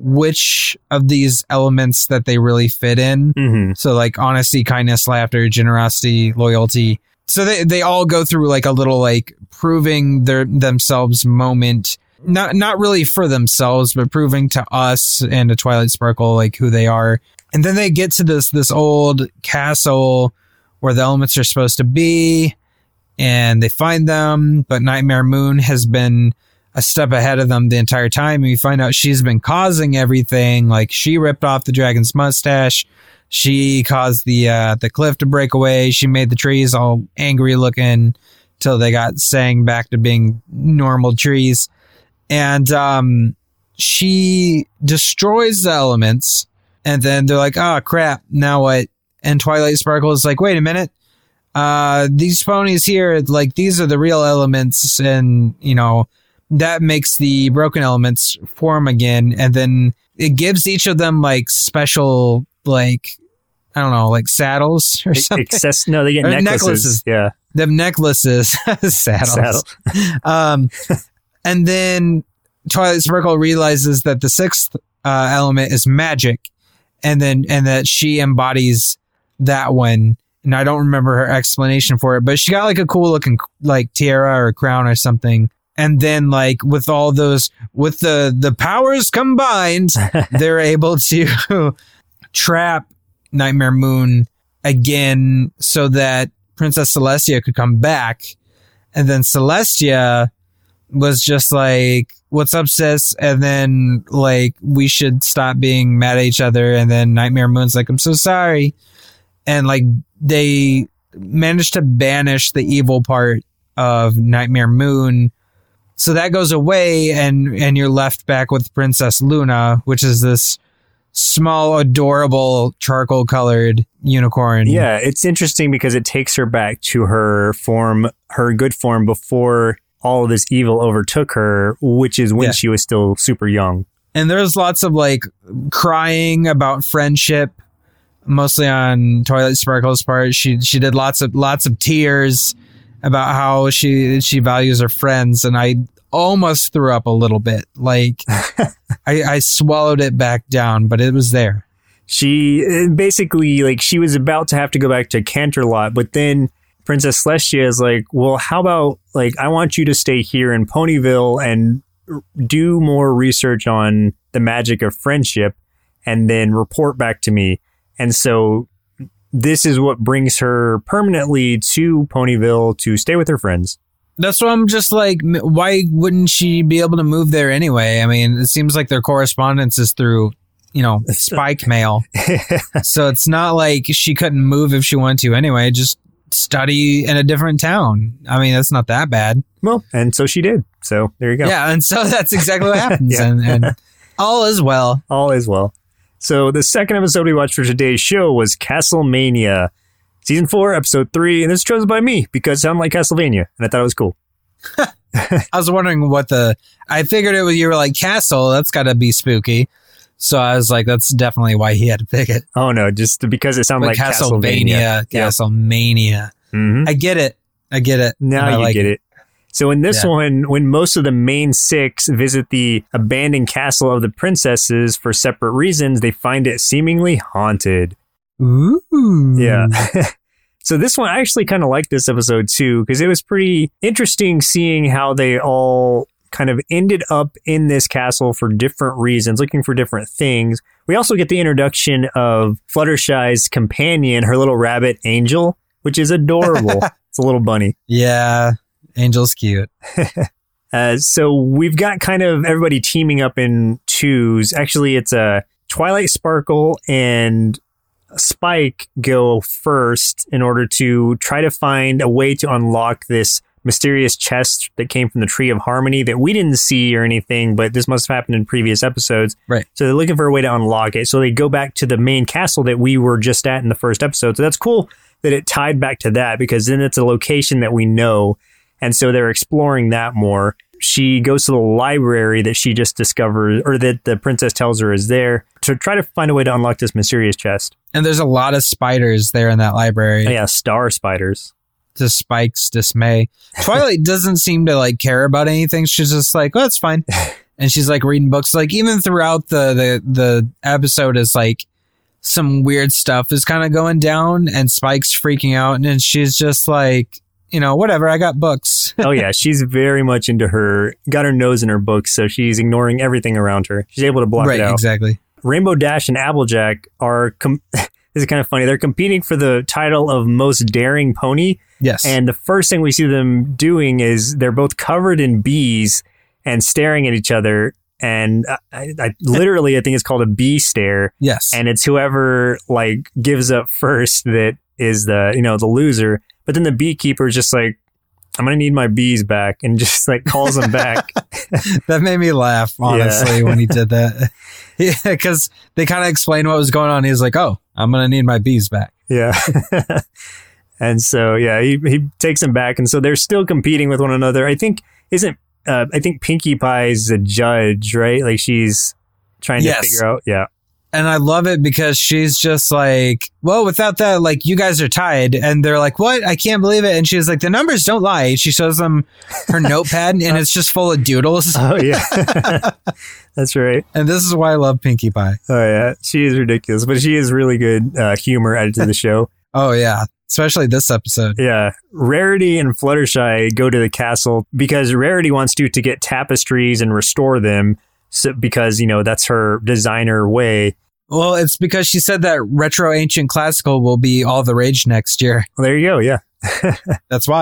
which of these elements that they really fit in. Mm-hmm. So like honesty, kindness, laughter, generosity, loyalty. So they all go through like a little like proving themselves moment. Not really for themselves, but proving to us and to Twilight Sparkle like who they are. And then they get to this old castle where the elements are supposed to be, and they find them, but Nightmare Moon has been a step ahead of them the entire time. And we find out she's been causing everything. Like, she ripped off the dragon's mustache. She caused the cliff to break away. She made the trees all angry looking till they got sang back to being normal trees. And she destroys the elements, and then they're like, oh, crap, now what? And Twilight Sparkle is like, wait a minute. These ponies here, like, these are the real elements, and, that makes the broken elements form again. And then it gives each of them, like, special, like, I don't know, like saddles or something. No, they get necklaces. Yeah. They have necklaces. Saddles. And then Twilight Sparkle realizes that the sixth element is magic, and that she embodies that one. And I don't remember her explanation for it, but she got like a cool looking like tiara or crown or something. And then like with all those, with the powers combined, they're able to trap Nightmare Moon again so that Princess Celestia could come back. And then Celestia was just like, what's up, sis? And then like, we should stop being mad at each other. And then Nightmare Moon's like, I'm so sorry. And like, they managed to banish the evil part of Nightmare Moon. So that goes away, and you're left back with Princess Luna, which is this small, adorable, charcoal-colored unicorn. Yeah, it's interesting because it takes her back to her form, her good form, before all of this evil overtook her, which is when she was still super young. And there's lots of like crying about friendship, mostly on Twilight Sparkle's part. She did lots of tears about how she values her friends, and I almost threw up a little bit. Like I swallowed it back down, but it was there. She basically, like, she was about to have to go back to Canterlot, but then Princess Celestia is like, well, how about, like, I want you to stay here in Ponyville and do more research on the magic of friendship and then report back to me. And so this is what brings her permanently to Ponyville to stay with her friends. That's what I'm just like, why wouldn't she be able to move there anyway? I mean, it seems like their correspondence is through, Spike mail. So it's not like she couldn't move if she wanted to anyway, just study in a different town. I mean, that's not that bad. Well, and so she did. So there you go. Yeah, and so that's exactly what happens. and all is well. All is well. So the second episode we watched for today's show was Castlemania, Season 4, Episode 3, and this was chosen by me because it sounded like Castlevania, and I thought it was cool. I was wondering I figured it was, you were like, Castle, that's got to be spooky. So I was like, that's definitely why he had to pick it. Oh, no, just because it sounded like Castlevania. Castlemania. Mm-hmm. I get it. Now you get it. So in this one, when most of the main six visit the abandoned castle of the princesses for separate reasons, they find it seemingly haunted. Ooh. Yeah. So this one, I actually kind of liked this episode too, because it was pretty interesting seeing how they all kind of ended up in this castle for different reasons, looking for different things. We also get the introduction of Fluttershy's companion, her little rabbit Angel, which is adorable. It's a little bunny. Yeah. Angel's cute. So we've got kind of everybody teaming up in twos. Actually, it's Twilight Sparkle and Spike go first in order to try to find a way to unlock this mysterious chest that came from the Tree of Harmony that we didn't see or anything, but this must have happened in previous episodes. Right. So they're looking for a way to unlock it. So they go back to the main castle that we were just at in the first episode. So that's cool that it tied back to that, because then it's a location that we know. And so they're exploring that more. She goes to the library that she just discovered, or that the princess tells her is there, to try to find a way to unlock this mysterious chest. And there's a lot of spiders there in that library. Oh, yeah, star spiders. To Spike's dismay. Twilight doesn't seem to like care about anything. She's just like, oh, it's fine. And she's like reading books. Like even throughout the episode is like some weird stuff is kind of going down and Spike's freaking out. And then she's just like, whatever, I got books. Oh, yeah. She's very much into got her nose in her books, so she's ignoring everything around her. She's able to block it out. Right, exactly. Rainbow Dash and Applejack are, this is kind of funny, they're competing for the title of most daring pony. Yes. And the first thing we see them doing is they're both covered in bees and staring at each other. And I literally, I think it's called a bee stare. Yes. And it's whoever like gives up first that is the loser. But then the beekeeper is just like, I'm going to need my bees back, and just like calls them back. That made me laugh, honestly, when he did that. Yeah, because they kind of explained what was going on. He was like, oh, I'm going to need my bees back. Yeah. And so, yeah, he takes them back. And so they're still competing with one another. I think Pinkie Pie's a judge, right? Like she's trying to figure out. Yeah. And I love it because she's just like, well, without that, like, you guys are tied. And they're like, what? I can't believe it. And she's like, the numbers don't lie. She shows them her notepad and it's just full of doodles. Oh, yeah. That's right. And this is why I love Pinkie Pie. Oh, yeah. She is ridiculous, but she is really good humor added to the show. Oh, yeah. Especially this episode. Yeah. Rarity and Fluttershy go to the castle because Rarity wants to get tapestries and restore them. So, because, that's her designer way. Well, it's because she said that retro ancient classical will be all the rage next year. Well, there you go. Yeah. That's why.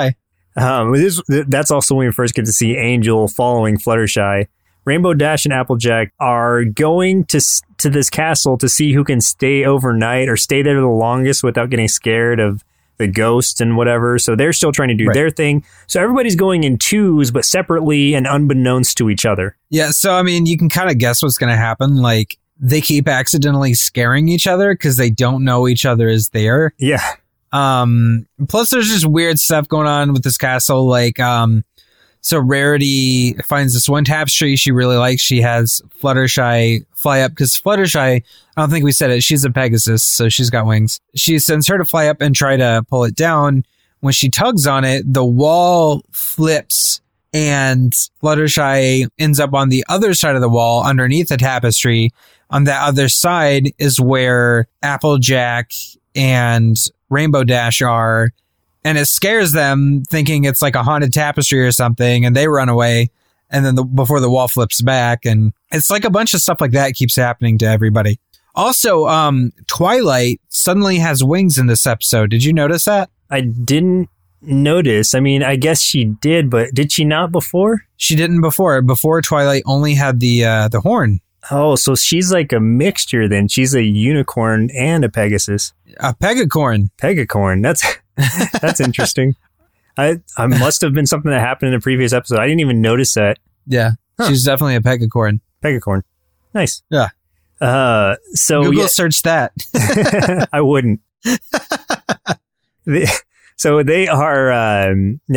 That's also when we first get to see Angel following Fluttershy. Rainbow Dash and Applejack are going to this castle to see who can stay overnight or stay there the longest without getting scared of the ghosts and whatever. So they're still trying to do their thing. So everybody's going in twos, but separately and unbeknownst to each other. Yeah. So, I mean, you can kind of guess what's going to happen. Like, they keep accidentally scaring each other because they don't know each other is there. Yeah. Plus, there's just weird stuff going on with this castle. Like, so Rarity finds this one tapestry she really likes. She has Fluttershy fly up because Fluttershy, I don't think we said it, she's a Pegasus, so she's got wings. She sends her to fly up and try to pull it down. When she tugs on it, the wall flips and Fluttershy ends up on the other side of the wall underneath the tapestry. On that other side is where Applejack and Rainbow Dash are. And it scares them, thinking it's like a haunted tapestry or something, and they run away. And then before the wall flips back, and it's like a bunch of stuff like that keeps happening to everybody. Also, Twilight suddenly has wings in this episode. Did you notice that? I didn't notice. I mean, I guess she did, but did she not before? She didn't before. Before, Twilight only had the horn. Oh, so she's like a mixture then. She's a unicorn and a Pegasus. A Pegacorn. Pegacorn. That's interesting. I must have been something that happened in a previous episode. I didn't even notice that. Yeah. Huh. She's definitely a Pegacorn. Pegacorn. Nice. Yeah. So Google search that. I wouldn't. So they are,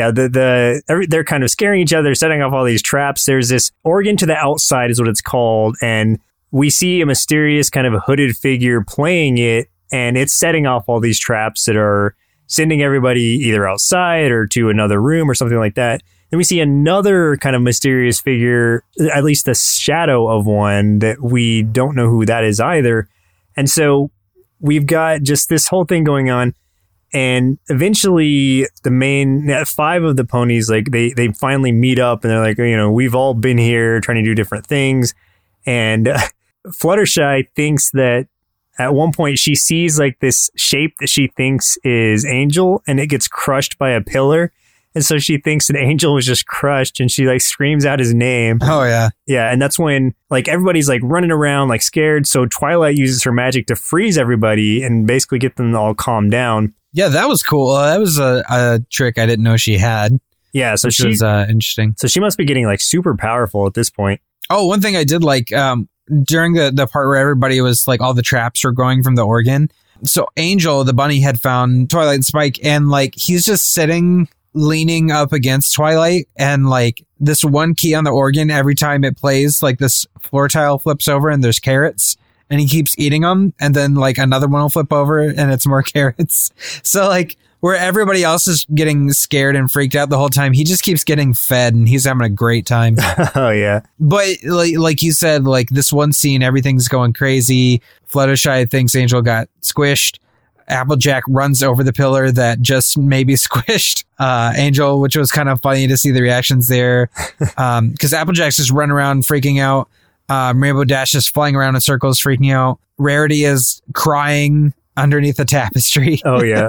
they're kind of scaring each other, setting off all these traps. There's this organ to the outside is what it's called. And we see a mysterious kind of a hooded figure playing it. And it's setting off all these traps that are sending everybody either outside or to another room or something like that. Then we see another kind of mysterious figure, at least the shadow of one that we don't know who that is either. And so we've got just this whole thing going on. And eventually the main 5 of the ponies, like they finally meet up and they're like, we've all been here trying to do different things. And Fluttershy thinks that at one point she sees like this shape that she thinks is Angel, and it gets crushed by a pillar. And so she thinks that Angel was just crushed, and she like screams out his name. Oh yeah. Yeah. And that's when like everybody's like running around like scared. So Twilight uses her magic to freeze everybody and basically get them all calmed down. Yeah, that was cool. That was a trick I didn't know she had. Yeah, so she's interesting. So she must be getting like super powerful at this point. Oh, one thing I did like during the part where everybody was like all the traps were going from the organ. So Angel, the bunny, had found Twilight Spike, and like he's just sitting, leaning up against Twilight, and like this one key on the organ, every time it plays, like this floor tile flips over and there's carrots. And he keeps eating them, and then like another one will flip over and it's more carrots. So like where everybody else is getting scared and freaked out the whole time, he just keeps getting fed and he's having a great time. Oh yeah. But like you said, like this one scene, everything's going crazy. Fluttershy thinks Angel got squished. Applejack runs over the pillar that just maybe squished Angel, which was kind of funny to see the reactions there. Because Applejack's just running around freaking out. Rainbow Dash is flying around in circles, freaking out. Rarity is crying underneath the tapestry. Oh, yeah.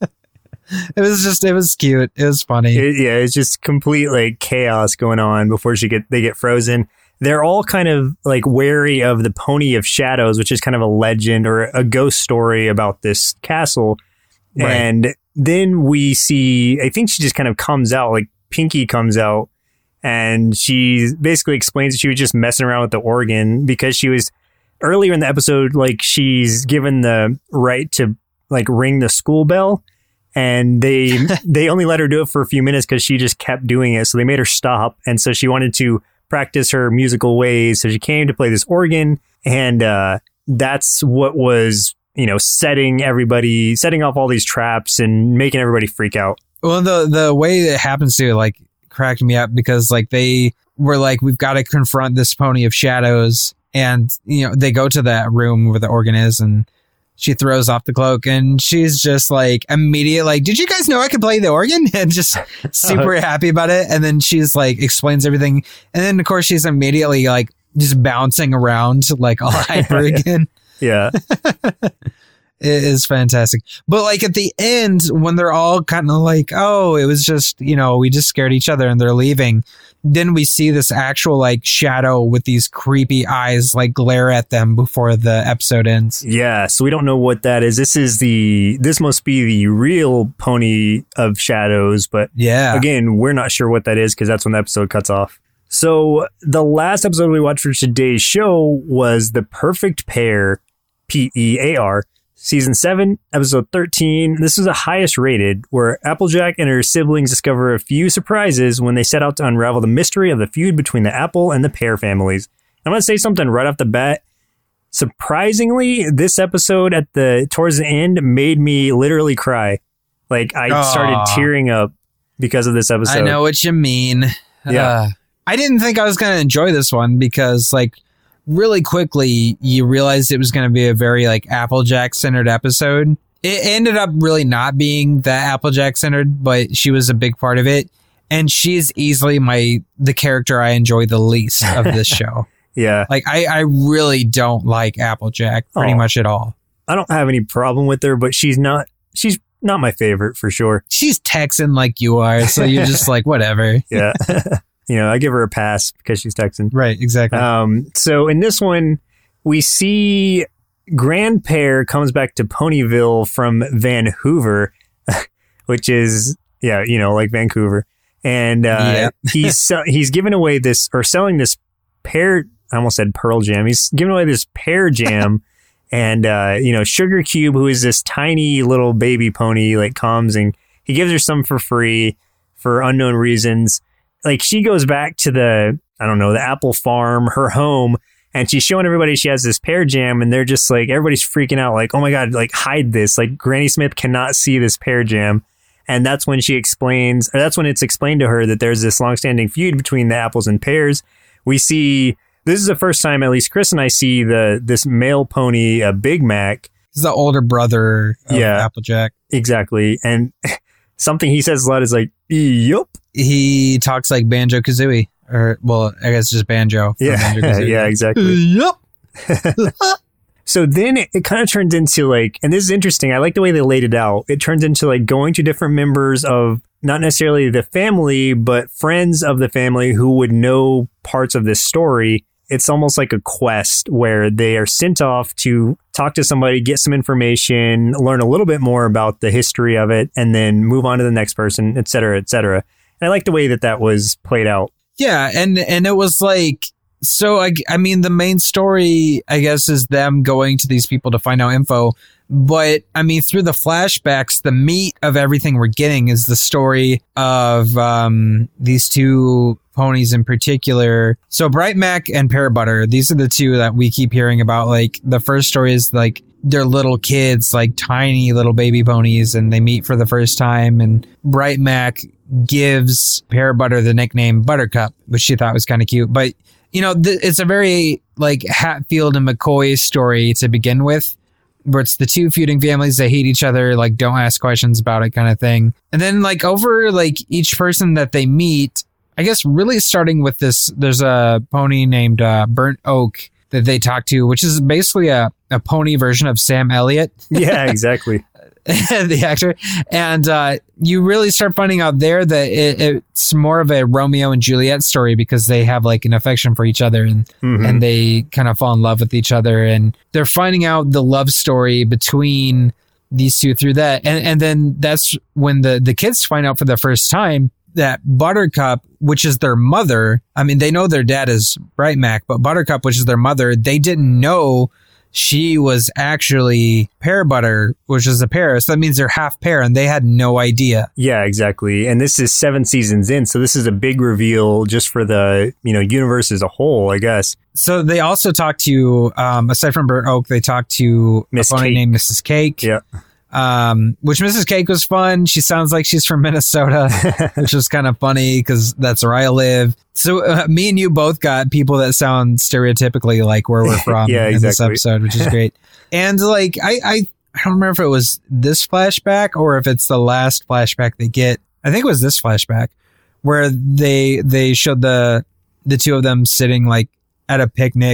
It was cute. It was funny. It's just complete like chaos going on before they get frozen. They're all kind of like wary of the Pony of Shadows, which is kind of a legend or a ghost story about this castle. Right. And then we see, I think she just kind of comes out, like Pinky comes out. And she basically explains that she was just messing around with the organ because she was earlier in the episode, like she's given the right to like ring the school bell, and they only let her do it for a few minutes because she just kept doing it. So they made her stop. And so she wanted to practice her musical ways. So she came to play this organ, and that's what was, setting off all these traps and making everybody freak out. Well, the way it happens to like cracked me up because like they were like, we've got to confront this Pony of Shadows, and they go to that room where the organ is, and she throws off the cloak, and she's just like immediate like, did you guys know I could play the organ? And just super happy about it. And then she's like explains everything, and then of course she's immediately like just bouncing around like all hyper again. Yeah. It is fantastic. But like at the end, when they're all kind of like, oh, it was just, we just scared each other and they're leaving. Then we see this actual like shadow with these creepy eyes like glare at them before the episode ends. Yeah, so we don't know what that is. This must be the real Pony of Shadows, but yeah, again, we're not sure what that is because that's when the episode cuts off. So the last episode we watched for today's show was The Perfect Pair, PEAR, Season 7, Episode 13. This is the highest rated, where Applejack and her siblings discover a few surprises when they set out to unravel the mystery of the feud between the Apple and the Pear families. I'm going to say something right off the bat. Surprisingly, this episode towards the end made me literally cry. Like, I started tearing up because of this episode. I know what you mean. Yeah. I didn't think I was going to enjoy this one because, like, really quickly, you realized it was going to be a very like Applejack-centered episode. It ended up really not being that Applejack-centered, but she was a big part of it. And she's easily the character I enjoy the least of this show. Yeah. Like, I really don't like Applejack pretty much at all. I don't have any problem with her, but she's not my favorite for sure. She's Texan like you are, so you're just like, whatever. Yeah. I give her a pass because she's Texan. Right, exactly. So in this one, we see Grand Pear comes back to Ponyville from Vancouver, which is, like Vancouver. And he's giving away this, or selling this pear, I almost said Pearl Jam. He's giving away this pear jam. And, Sugar Cube, who is this tiny little baby pony, like comes and he gives her some for free for unknown reasons. Like, she goes back to the apple farm, her home, and she's showing everybody she has this pear jam, and they're just like, everybody's freaking out, like, oh my God, like, hide this. Like, Granny Smith cannot see this pear jam. And that's when it's explained to her that there's this longstanding feud between the apples and pears. We see, this is the first time, at least Chris and I see this male pony, Big Mac. He's the older brother of Applejack. Exactly. And something he says a lot is like, yup. He talks like Banjo-Kazooie. Or, well, I guess just Banjo. Yeah, yeah, exactly. Yup. So then it kind of turns into like, and this is interesting, I like the way they laid it out. It turns into like going to different members of not necessarily the family, but friends of the family who would know parts of this story. It's almost like a quest where they are sent off to talk to somebody, get some information, learn a little bit more about the history of it, and then move on to the next person, et cetera, et cetera. And I like the way that was played out. Yeah, and it was like, so I mean, the main story, I guess, is them going to these people to find out info. But I mean, through the flashbacks, the meat of everything we're getting is the story of these two ponies in particular. So Bright Mac and Pear Butter, these are the two that we keep hearing about. Like, the first story is like they're little kids, like tiny little baby ponies, and they meet for the first time. And Bright Mac gives Pear Butter the nickname Buttercup, which she thought was kind of cute. But it's a very like Hatfield and McCoy story to begin with, where it's the two feuding families that hate each other, like don't ask questions about it kind of thing. And then like over like each person that they meet, I guess really starting with this, there's a pony named Burnt Oak that they talk to, which is basically a pony version of Sam Elliott. Yeah, exactly. The actor. And you really start finding out there that it's more of a Romeo and Juliet story because they have like an affection for each other and they kind of fall in love with each other. And they're finding out the love story between these two through that. And then that's when the kids find out for the first time that Buttercup, which is their mother, I mean, they know their dad is Bright Mac, but Buttercup, which is their mother, they didn't know she was actually Pear Butter, which is a pear. So that means they're half pear, and they had no idea. Yeah, exactly. And this is 7 seasons in, so this is a big reveal just for the universe as a whole, I guess. So they also talked to, aside from Burnt Oak, they talked to a pony named Mrs. Cake. Yeah. Which Mrs. Cake was fun. She sounds like she's from Minnesota, which was kind of funny because that's where I live. So me and you both got people that sound stereotypically like where we're from in this episode, which is great. And like, I don't remember if it was this flashback or if it's the last flashback they get. I think it was this flashback where they showed the two of them sitting like at a picnic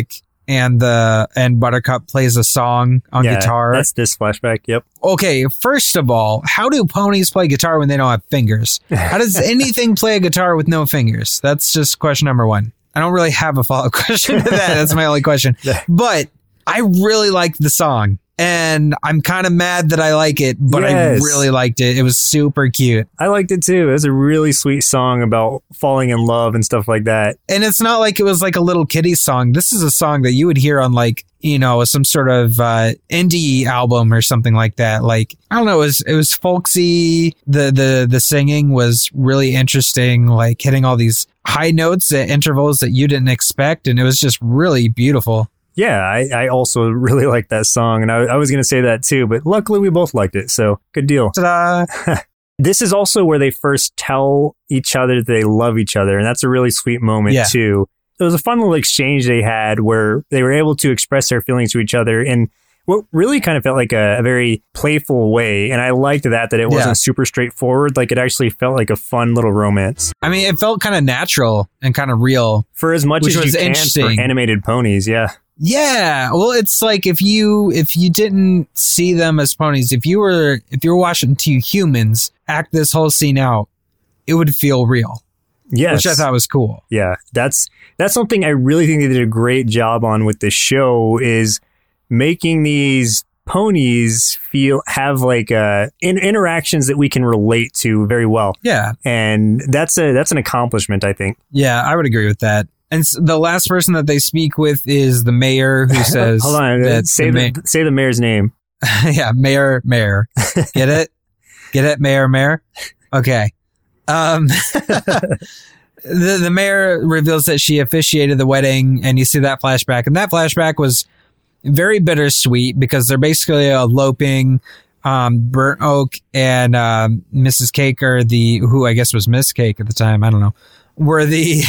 and Buttercup plays a song on guitar. That's this flashback. Yep. Okay, first of all, how do ponies play guitar when they don't have fingers? How does anything play a guitar with no fingers? That's just question number one. I don't really have a follow-up question to that. That's my only question. But I really liked the song. And I'm kind of mad that I like it, but I really liked it. It was super cute. I liked it too. It was a really sweet song about falling in love and stuff like that. And it's not like it was like a little kiddie song. This is a song that you would hear on like, you know, some sort of indie album or something like that. Like, I don't know, it was folksy. The singing was really interesting, like hitting all these high notes at intervals that you didn't expect. And it was just really beautiful. Yeah, I also really liked that song, and I was going to say that too, but luckily we both liked it, so good deal. Ta-da! This is also where they first tell each other that they love each other, and that's a really sweet moment too. It was a fun little exchange they had where they were able to express their feelings to each other in what really kind of felt like a very playful way, and I liked that it wasn't super straightforward. Like, it actually felt like a fun little romance. I mean, it felt kind of natural and kind of real. For as much as you can for animated ponies, yeah. Yeah, well, it's like if you didn't see them as ponies, if you were watching two humans act this whole scene out, it would feel real. Yes, which I thought was cool. Yeah, that's something I really think they did a great job on with the show, is making these ponies have like interactions that we can relate to very well. Yeah, and that's an accomplishment, I think. Yeah, I would agree with that. And the last person that they speak with is the mayor, who says, "Hold on, say the mayor's name." Yeah, mayor. Get it? Mayor. Okay. The mayor reveals that she officiated the wedding, and you see that flashback, and that flashback was very bittersweet because they're basically eloping. Burnt Oak and Mrs. Cake, or who I guess was Miss Cake at the time, I don't know, were the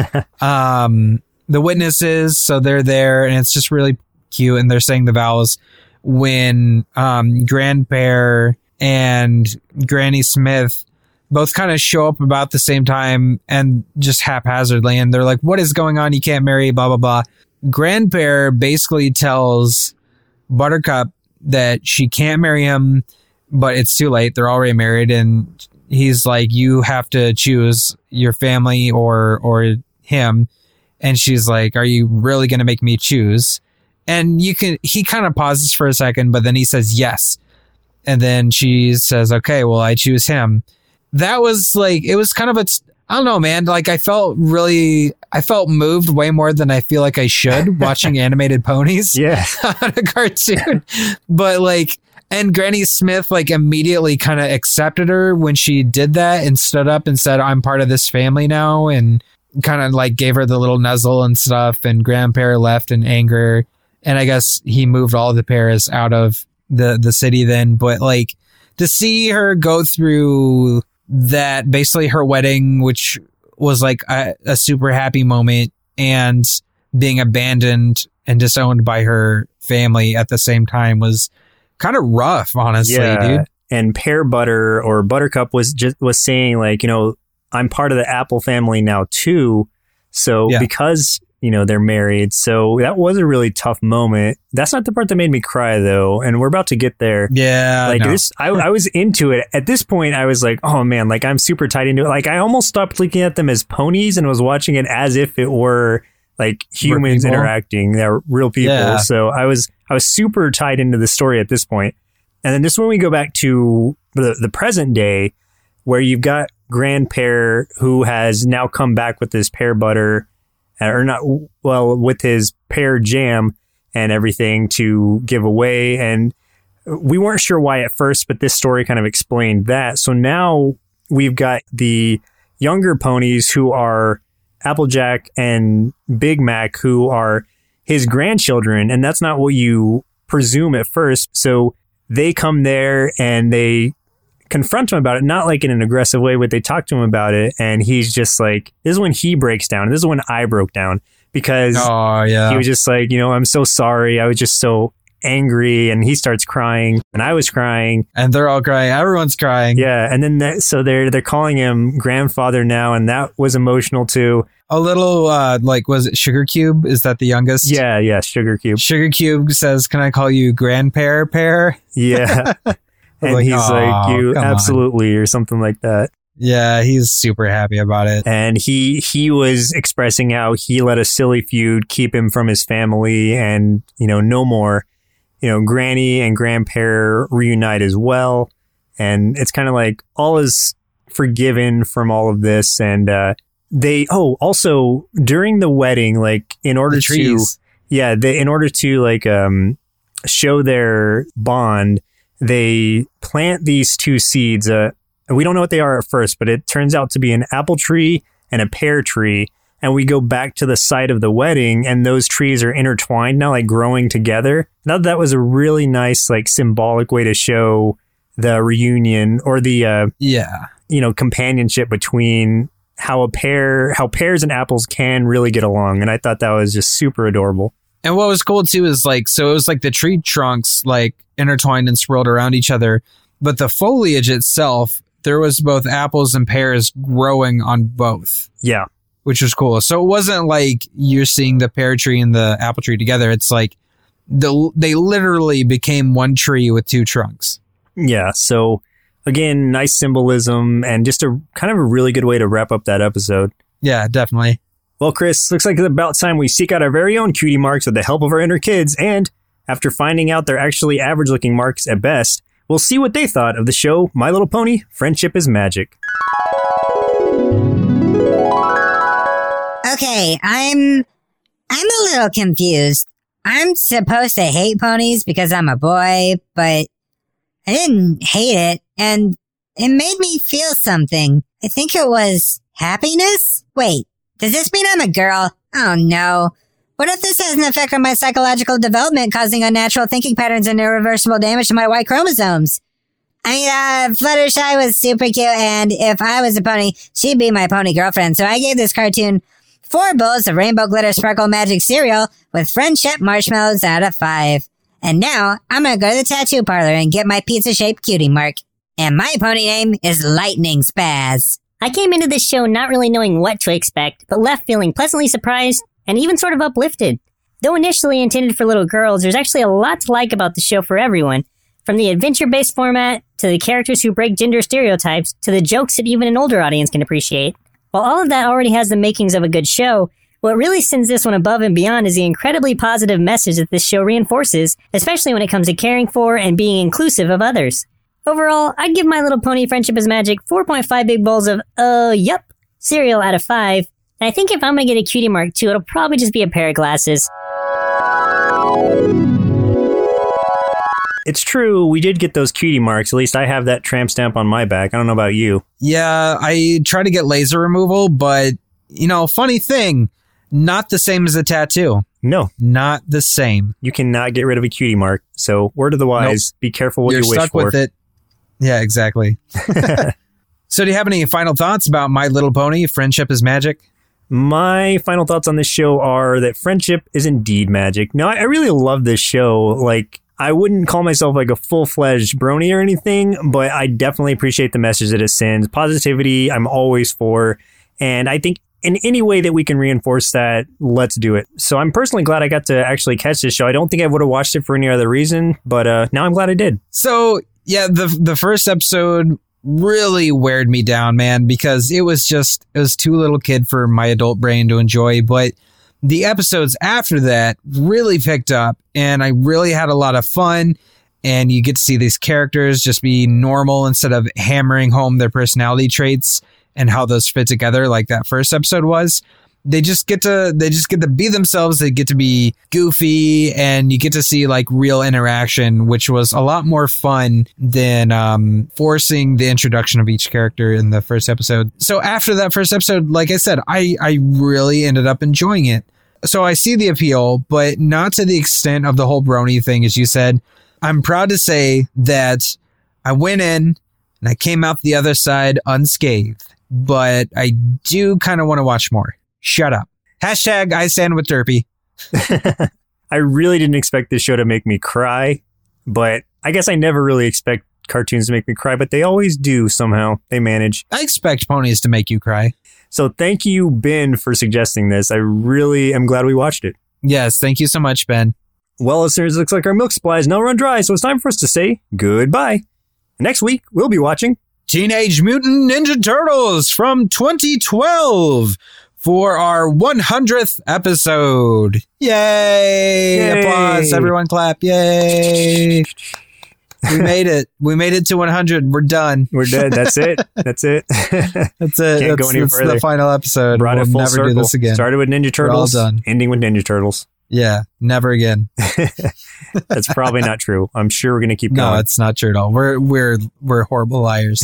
witnesses. So they're there, and it's just really cute, and they're saying the vows when Grandpere and Granny Smith both kind of show up about the same time and just haphazardly, and they're like, what is going on? You can't marry, blah, blah, blah. Grandpere basically tells Buttercup that she can't marry him, but it's too late. They're already married, and he's like, you have to choose your family or him. And she's like, are you really going to make me choose? And he kind of pauses for a second, but then he says yes. And then she says, okay, well, I choose him. That was like, it was kind of I don't know, man. Like, I felt moved way more than I feel like I should watching animated ponies on a cartoon. But like, and Granny Smith like immediately kind of accepted her when she did that and stood up and said, I'm part of this family now, and kind of like gave her the little nuzzle and stuff. And Grandpere left in anger. And I guess he moved all the Paris out of the city then. But like, to see her go through that, basically her wedding, which was like a super happy moment, and being abandoned and disowned by her family at the same time, was kind of rough, honestly, dude. And Pear Butter, or Buttercup, was saying like, you know, I'm part of the Apple family now too. So because, you know, they're married. So that was a really tough moment. That's not the part that made me cry though. And we're about to get there. Yeah. Like this, I was into it. At this point, I was like, oh man, like I'm super tied into it. Like I almost stopped looking at them as ponies and was watching it as if it were like humans interacting. They're real people. Yeah. So I was super tied into the story at this point. And then this, when we go back to the present day, where you've got Grandpere, who has now come back with his pear butter, or not, well, with his pear jam and everything to give away. And we weren't sure why at first, but this story kind of explained that. So now we've got the younger ponies, who are Applejack and Big Mac, who are his grandchildren. And that's not what you presume at first. So they come there and they confront him about it, not like in an aggressive way, but they talk to him about it, and he's just like, this is when he breaks down, and this is when I broke down, because he was just like, you know, I'm so sorry, I was just so angry and he starts crying and I was crying. And they're all crying. Everyone's crying. Yeah. And then so they're calling him grandfather now. And that was emotional too. A little, was it Sugar Cube? Is that the youngest? Yeah. Sugar Cube. Sugar Cube says, "Can I call you grandpair pair?" Yeah. And he's like, "You absolutely," or something like that. Yeah, he's super happy about it. And he was expressing how he let a silly feud keep him from his family and, no more. Granny and grandpa reunite as well. And it's kind of like all is forgiven from all of this. And also during the wedding, like in order to show their bond, they plant these two seeds. We don't know what they are at first, but it turns out to be an apple tree and a pear tree. And we go back to the site of the wedding and those trees are intertwined now, like growing together. Now that was a really nice, like symbolic way to show the reunion or the, companionship between how pears and apples can really get along. And I thought that was just super adorable. And what was cool too is it was like the tree trunks like intertwined and swirled around each other, but the foliage itself, there was both apples and pears growing on both. Yeah. Which was cool. So it wasn't like you're seeing the pear tree and the apple tree together. It's like they literally became one tree with two trunks. Yeah. So again, nice symbolism and just a kind of a really good way to wrap up that episode. Yeah, definitely. Well, Chris, looks like it's about time we seek out our very own cutie marks with the help of our inner kids. And after finding out they're actually average looking marks at best, we'll see what they thought of the show My Little Pony: Friendship is Magic. Okay, I'm a little confused. I'm supposed to hate ponies because I'm a boy, but I didn't hate it, and it made me feel something. I think it was happiness? Wait, does this mean I'm a girl? Oh no. What if this has an effect on my psychological development, causing unnatural thinking patterns and irreversible damage to my Y chromosomes? I mean, Fluttershy was super cute, and if I was a pony, she'd be my pony girlfriend. So I gave this cartoon 4 bowls of rainbow glitter sparkle magic cereal with friendship marshmallows out of 5. And now I'm gonna go to the tattoo parlor and get my pizza-shaped cutie mark. And my pony name is Lightning Spaz. I came into this show not really knowing what to expect, but left feeling pleasantly surprised and even sort of uplifted. Though initially intended for little girls, there's actually a lot to like about the show for everyone. From the adventure-based format, to the characters who break gender stereotypes, to the jokes that even an older audience can appreciate. While all of that already has the makings of a good show, what really sends this one above and beyond is the incredibly positive message that this show reinforces, especially when it comes to caring for and being inclusive of others. Overall, I'd give My Little Pony: Friendship is Magic 4.5 big bowls of, cereal out of 5. And I think if I'm gonna get a cutie mark too, it'll probably just be a pair of glasses. It's true, we did get those cutie marks. At least I have that tramp stamp on my back. I don't know about you. Yeah, I try to get laser removal, but, funny thing, not the same as a tattoo. No. Not the same. You cannot get rid of a cutie mark. So, word of the wise, Be careful what you wish for. You're stuck with it. Yeah, exactly. So, do you have any final thoughts about My Little Pony: Friendship is Magic? My final thoughts on this show are that friendship is indeed magic. Now, I really love this show. Like, I wouldn't call myself like a full-fledged brony or anything, but I definitely appreciate the message that it sends. Positivity, I'm always for. And I think in any way that we can reinforce that, let's do it. So I'm personally glad I got to actually catch this show. I don't think I would have watched it for any other reason, but now I'm glad I did. So, yeah, the first episode really weared me down, man, because it was too little kid for my adult brain to enjoy. But the episodes after that really picked up, and I really had a lot of fun, and you get to see these characters just be normal instead of hammering home their personality traits and how those fit together like that first episode was. They just get to be themselves. They get to be goofy, and you get to see like real interaction, which was a lot more fun than forcing the introduction of each character in the first episode. So after that first episode, like I said, I really ended up enjoying it. So I see the appeal, but not to the extent of the whole brony thing, as you said. I'm proud to say that I went in and I came out the other side unscathed, but I do kind of want to watch more. Shut up. Hashtag I stand with Derpy. I really didn't expect this show to make me cry, but I guess I never really expect cartoons to make me cry, but they always do somehow. They manage. I expect ponies to make you cry. So thank you, Ben, for suggesting this. I really am glad we watched it. Yes, thank you so much, Ben. Well, listeners, it looks like our milk supply is now run dry, so it's time for us to say goodbye. Next week, we'll be watching Teenage Mutant Ninja Turtles from 2012 for our 100th episode. Yay! Yay! Applause. Everyone clap. Yay! We made it. We made it to 100. We're done. We're dead. That's it. That's it. That's it. Can't go any That's further. the final episode. Brought We'll it full never circle. do this again. Started with Ninja Turtles, We're all done. ending with Ninja Turtles. Yeah, never again. That's probably not true. I'm sure we're going to keep No, going. it's not true at all. We're horrible liars.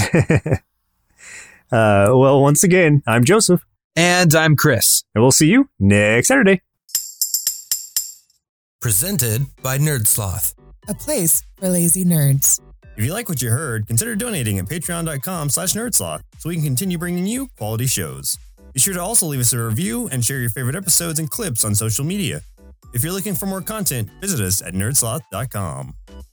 Well, once again, I'm Joseph, And I'm Chris. and we'll see you next Saturday. Presented by Nerdsloth. A place for lazy nerds. If you like what you heard, consider donating at patreon.com/nerdsloth so we can continue bringing you quality shows. Be sure to also leave us a review and share your favorite episodes and clips on social media. If you're looking for more content, visit us at nerdsloth.com.